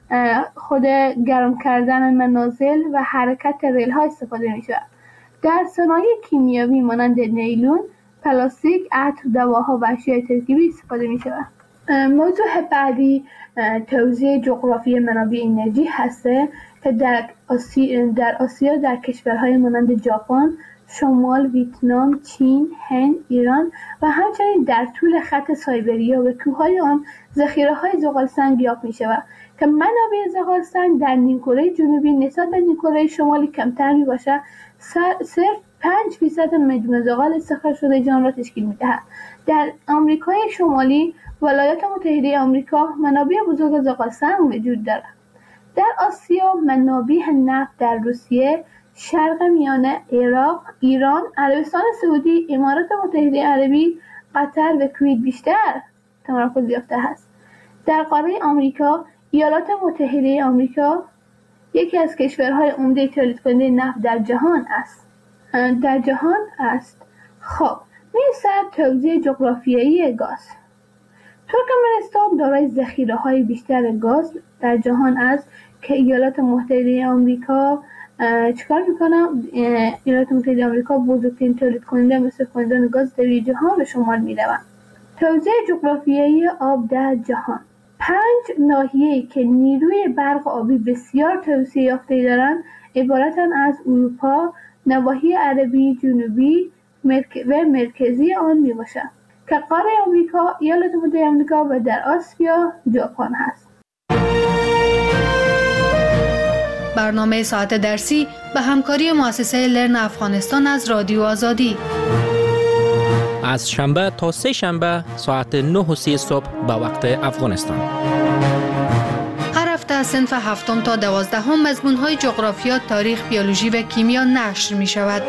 خود گرم کردن منازل و حرکت ریل‌ها استفاده می‌شود. در صنایع کیمیایی مانند نیلون، پلاستیک، عطر، دواها و اشیاء ترکیبی استفاده می‌شود. موضوع بعدی توزیع جغرافی منابع انرژی هسته که در آسیا در آسیا در کشورهای مانند ژاپن، شمال، ویتنام، چین، هند، ایران و همچنین در طول خط سایبریا و کوههای آن ذخیره‌های زغال‌سنگ یافت می‌شود که منابع زغال‌سنگ در نیمکره جنوبی نسبت به نیمکره شمالی کمتر می‌باشد. صرف پنج فیصد مجموع زغال استخراج شده جهان را تشکیل می‌دهد. در آمریکای شمالی ولایات متحده آمریکا منابع بزرگ زغال‌سنگ وجود دارد. در آسیا منابع نفت در روسیه، شرق میانه، عراق، ایران، عربستان سعودی، امارات متحده عربی، قطر و کویت بیشتر تمرکز یافته است. در قاره آمریکا ایالات متحده آمریکا یکی از کشورهای عمده تولید کننده نفت در جهان است. در جهان است. خب می‌رسد توزیع جغرافیایی گاز. ترکمنستان دارای ذخیره‌های بیشتر گاز در جهان است که ایالات متحده آمریکا چیکار میکنه؟ ایالات متحده آمریکا بزرگترین تولید کننده مصرف کنندگان گاز در جهان به شمار میروند. توزیع جغرافیایی آب در جهان. پنج ناحیه‌ای که نیروی برق آبی بسیار توسعه یافته دارند عبارتند از اروپا، نواحی عربی جنوبی و مرکزی آن میباشند که قاره آمریکا، ایالات متحده آمریکا و در آسیا ژاپن هست. برنامه ساعت درسی به همکاری مؤسسه لرن افغانستان از رادیو آزادی. از شنبه تا سه شنبه ساعت نه و سی صبح به وقت افغانستان. هر هفته از صنف هفتم تا دوازدهم مضمون‌های جغرافیا، تاریخ، بیولوژی و کیمیا نشر می شود.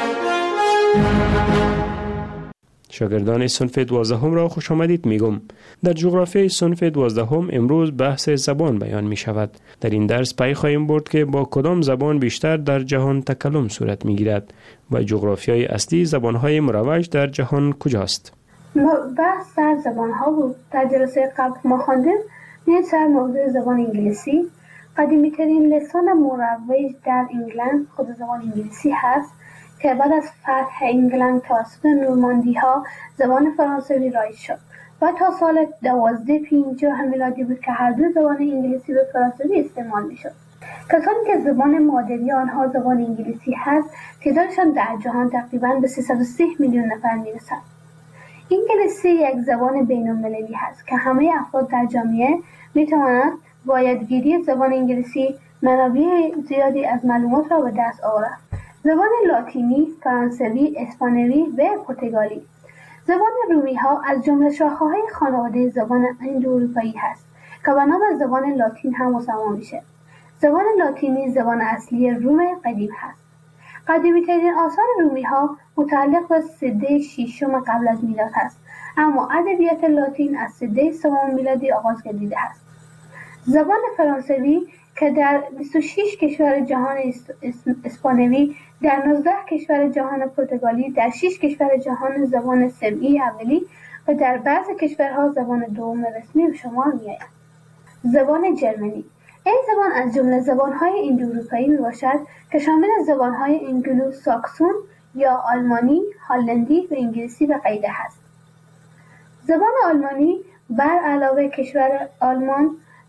شاگردان صنف دوازدهم را خوش آمدید میگم. در جغرافیای صنف دوازدهم امروز بحث زبان بیان می شود. در این درس پی خواهیم برد که با کدام زبان بیشتر در جهان تکلم صورت می گیرد و جغرافیای اصلی زبانهای مروج در جهان کجاست. بحث در زبانها بود. در جلسه قبل ما خواندیم نیز سر موضوع زبان انگلیسی. قدیمی ترین لسان مروج در انگلند خود زبان انگلیسی هست که بعد از فتح انگلند توسط نورماندی ها زبان فرانسوی رایج شد و تا سال دوازده پنجاه میلادی بود که هر دو زبان انگلیسی و فرانسوی استعمال می شد. کسانی که زبان مادری آنها زبان انگلیسی هست تعدادشان در جهان تقریباً به سیصد و سی میلیون نفر می رسد. انگلیسی یک زبان بین المللی هست که همه افراد در جامعه می توانند با یادگیری زبان انگلیسی منابع زیادی از معلومات را به دست آورند. زبان لاتینی، فرانسوی، اسپانیایی و پرتغالی. زبان رومی ها از جمله شاخه‌های خانواده زبان اندواروپایی هست که به نام زبان لاتین هم مسما میشه. زبان لاتینی زبان اصلی روم قدیم هست. قدیمی ترین آثار رومی ها متعلق به سده ششم قبل از میلاد هست، اما ادبیات لاتین از سده سوم میلادی آغاز گردیده است. زبان فرانسوی که در بیست و شش کشور جهان اسپانیایی، در نوزده کشور جهان پرتغالی، در شش کشور جهان زبان سمعی اولی و در بعضی کشورها زبان دوم رسمی به شمار می‌آید. زبان جرمنی. این زبان از جمله زبان‌های اندواروپایی میباشد که شامل زبان‌های انگلو ساکسون یا آلمانی، هلندی و انگلیسی و غیره است. زبان آلمانی بر علاوه کشور آلمان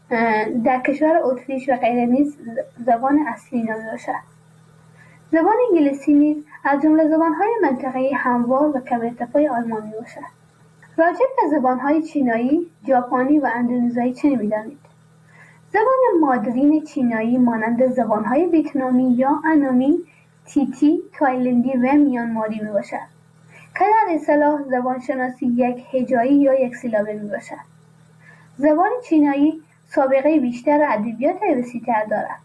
در کشور اتریش و غیره نیز زبان اصلی نامیده باشد. زبان انگلیسی نیز از جمله زبان‌های منطقه‌ای هموار و کم ارتفاع آلمان میباشد. راجع به زبان‌های چینایی، ژاپنی و اندونزیایی چه می‌دانید؟ زبان مادرین چینایی مانند زبان‌های ویتنامی یا انامی، تیتی، تایلندی و میانماری میباشد که در اصطلاح زبانشناسی یک هجایی یا یک سیلابه میباشد. زبان چینایی سابقه بیشتر ادبیات وسیع‌تر دارد.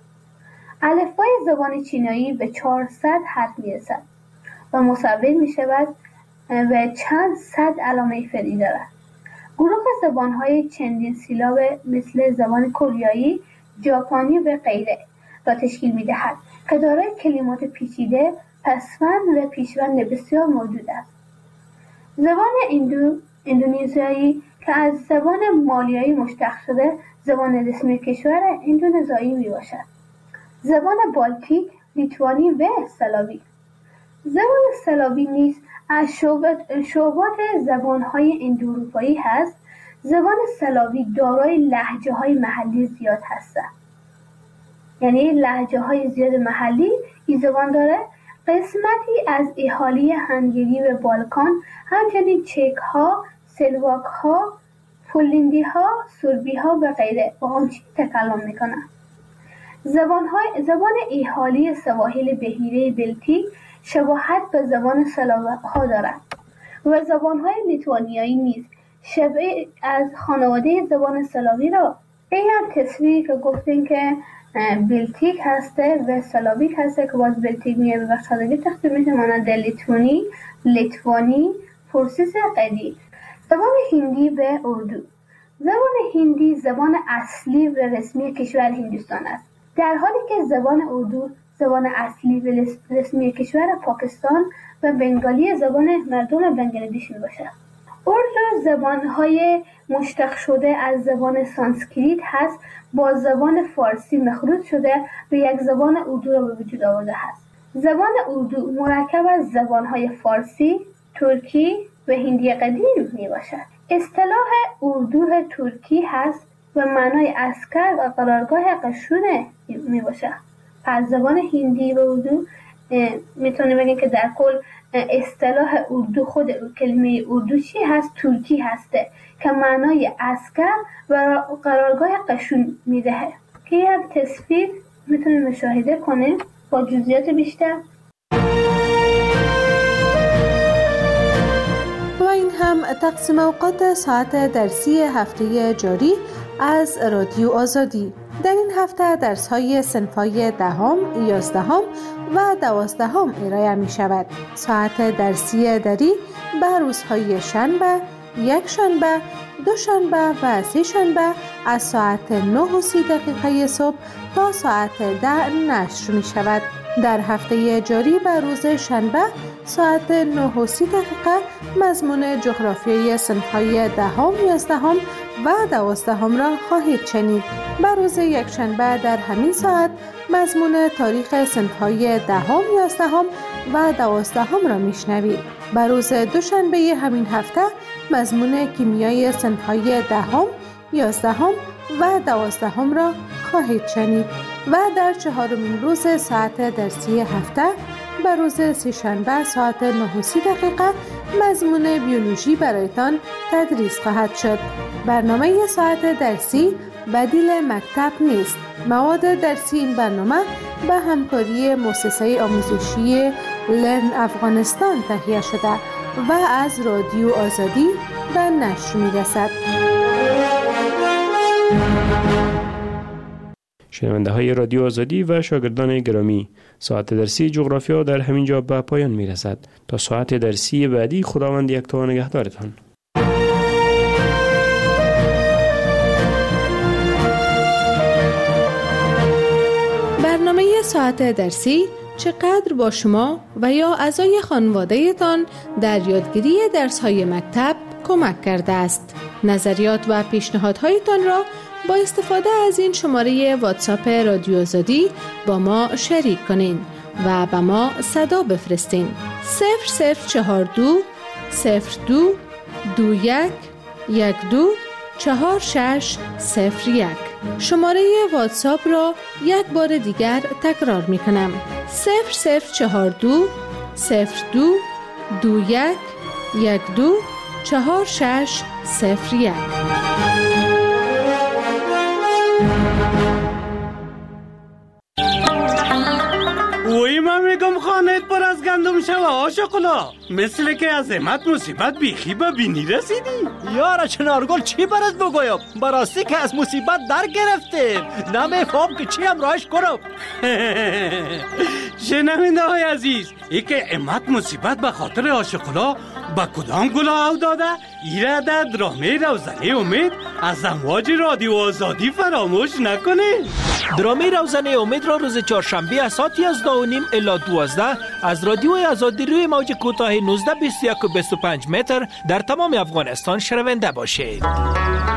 الفبای زبان چینایی به چهارصد حرف میرسد و مصور میشود و چند صد علامه فرعی دارد. گروه زبان‌های چندین سیلاب مثل زبان کره، ژاپنی و غیره را تشکیل می‌دهد که دارای کلمات پیچیده، پسوند و پیشوند بسیار موجود است. زبان اندو، اندونزیایی که از زبان مالیایی مشتق شده، زبان رسمی کشور اندونزیایی میباشد. زبان بالتیک، لیتوانی و سلاوی. زبان سلاوی نیز از شعبات زبان‌های اندواروپایی هست. زبان سلاوی دارای لهجه‌های محلی زیاد هستند. یعنی لهجه‌های زیاد محلی این زبان داره. قسمتی از اهالی هنگری و بالکان، همچنین چک‌ها، سلواک‌ها، پولندی‌ها، سربی‌ها و غیره با آن چیز تکلم می‌کنند. زبان‌های زبان اهالی سواحل بحیره بلتیک شباهت به زبان سلاوها دارد و زبان‌های لیتوانیایی نیز شبیه از خانواده زبان سلاوی را این تصویری که گفتیم که بلتیک هسته و سلاویک هسته که باز بلتیک میه به بخشادگی تقسیم میشه مانند لیتوانی، لیتوانی، پرسیس قدیم. زبان هندی و اردو. زبان هندی زبان اصلی و رسمی کشور هندوستان است، در حالی که زبان اردو زبان اصلی و رسمی کشور پاکستان و بنگالی زبان مردم بنگلادش میباشد. اردو زبان‌های مشتق شده از زبان سانسکریت هست، با زبان فارسی مخلوط شده و یک زبان اردو را به وجود آورده است. زبان اردو مرکب از زبان‌های فارسی، ترکی و هندی قدیم میباشد. اصطلاح اردو ترکی هست و معنای عسکر و قرارگاه قشون میباشد. پس زبان هندی و اردو میتونیم بگیم که در کل اصطلاح اردو، خود کلمه اردو چی هست؟ ترکی هسته که معنای عسکر و قرارگاه قشون میدهه که یک تصویر میتونیم مشاهده کنیم با جزئیات بیشتر. و این هم تقسیم اوقات ساعت درسی هفته جاری از رادیو آزادی. در این هفته درس‌های صنف‌های دهم، یازدهم و دوازدهم ارائه می شود. ساعت درسی دری به روزهای شنبه، یک شنبه، دو شنبه و سه شنبه از ساعت نه و سی دقیقه صبح تا ساعت ده نشر می شود. در هفته جاری به روز شنبه ساعت نه و سی دقیقه مضمون جغرافیای صنف‌های دهم، یازدهم و دوازدهم را خواهید شنید. به روز یکشنبه در همین ساعت مضمون تاریخ صنف‌های دهم، یازدهم و دوازدهم را میشنوید. به روز دوشنبه همین هفته مضمون کیمیای صنف‌های دهم، یازدهم و دوازدهم را خواهید شنید و در چهارمین روز ساعت درسی هفته به روز سه‌شنبه ساعت نه و سی دقیقه مضمون بیولوژی برایتان تدریس خواهد شد. برنامه ساعت درسی بدیل مکتب نیست. مواد درسی این برنامه به همکاری مؤسسه آموزشی لرن افغانستان تهیه شده و از رادیو آزادی به نشر می‌رسد. شنونده های رادیو آزادی و شاگردان گرامی، ساعت درسی جغرافیا در همین جا به پایان می رسد. تا ساعت درسی بعدی خداوند یکتا نگهدارتان. برنامه ساعت درسی چقدر با شما و یا اعضای خانواده تان در یادگیری درس‌های مکتب کمک کرده است. نظریات و پیشنهادهایتان را با استفاده از این شماره واتساپ رادیو آزادی با ما شریک کنین و به ما صدا بفرستین. صفر صفر چهار دو صفر دو دو یک یک دو چهار شش صفر یک. شماره واتساپ را یک بار دیگر تکرار می کنم: صفر صفر چهار دو صفر دو دو یک یک دو چهار شش صفر یک. وی من میگم خانهت پر از گندم شوه آشقلا، مثل که از امت مصیبت بیخی به بینی رسیدی. یارا چنارگل چی برات بگویم؟ براستی که از مصیبت در گرفتیم، نمیفهم که چی همراهش کنم. شنونده های عزیز، ای که امت مصیبت به خاطر آشقلا با کدام گلا او داده؟ ایره در درامه روزنه امید از امواج رادیو آزادی فراموش نکنه. درامه روزنه امید را روز چهارشنبه از ساعت یازده و نیم الی دوازده از رادیو آزادی روی موج کوتاه نوزده بیست و یک و بیست و پنج متر در تمام افغانستان شنونده باشید.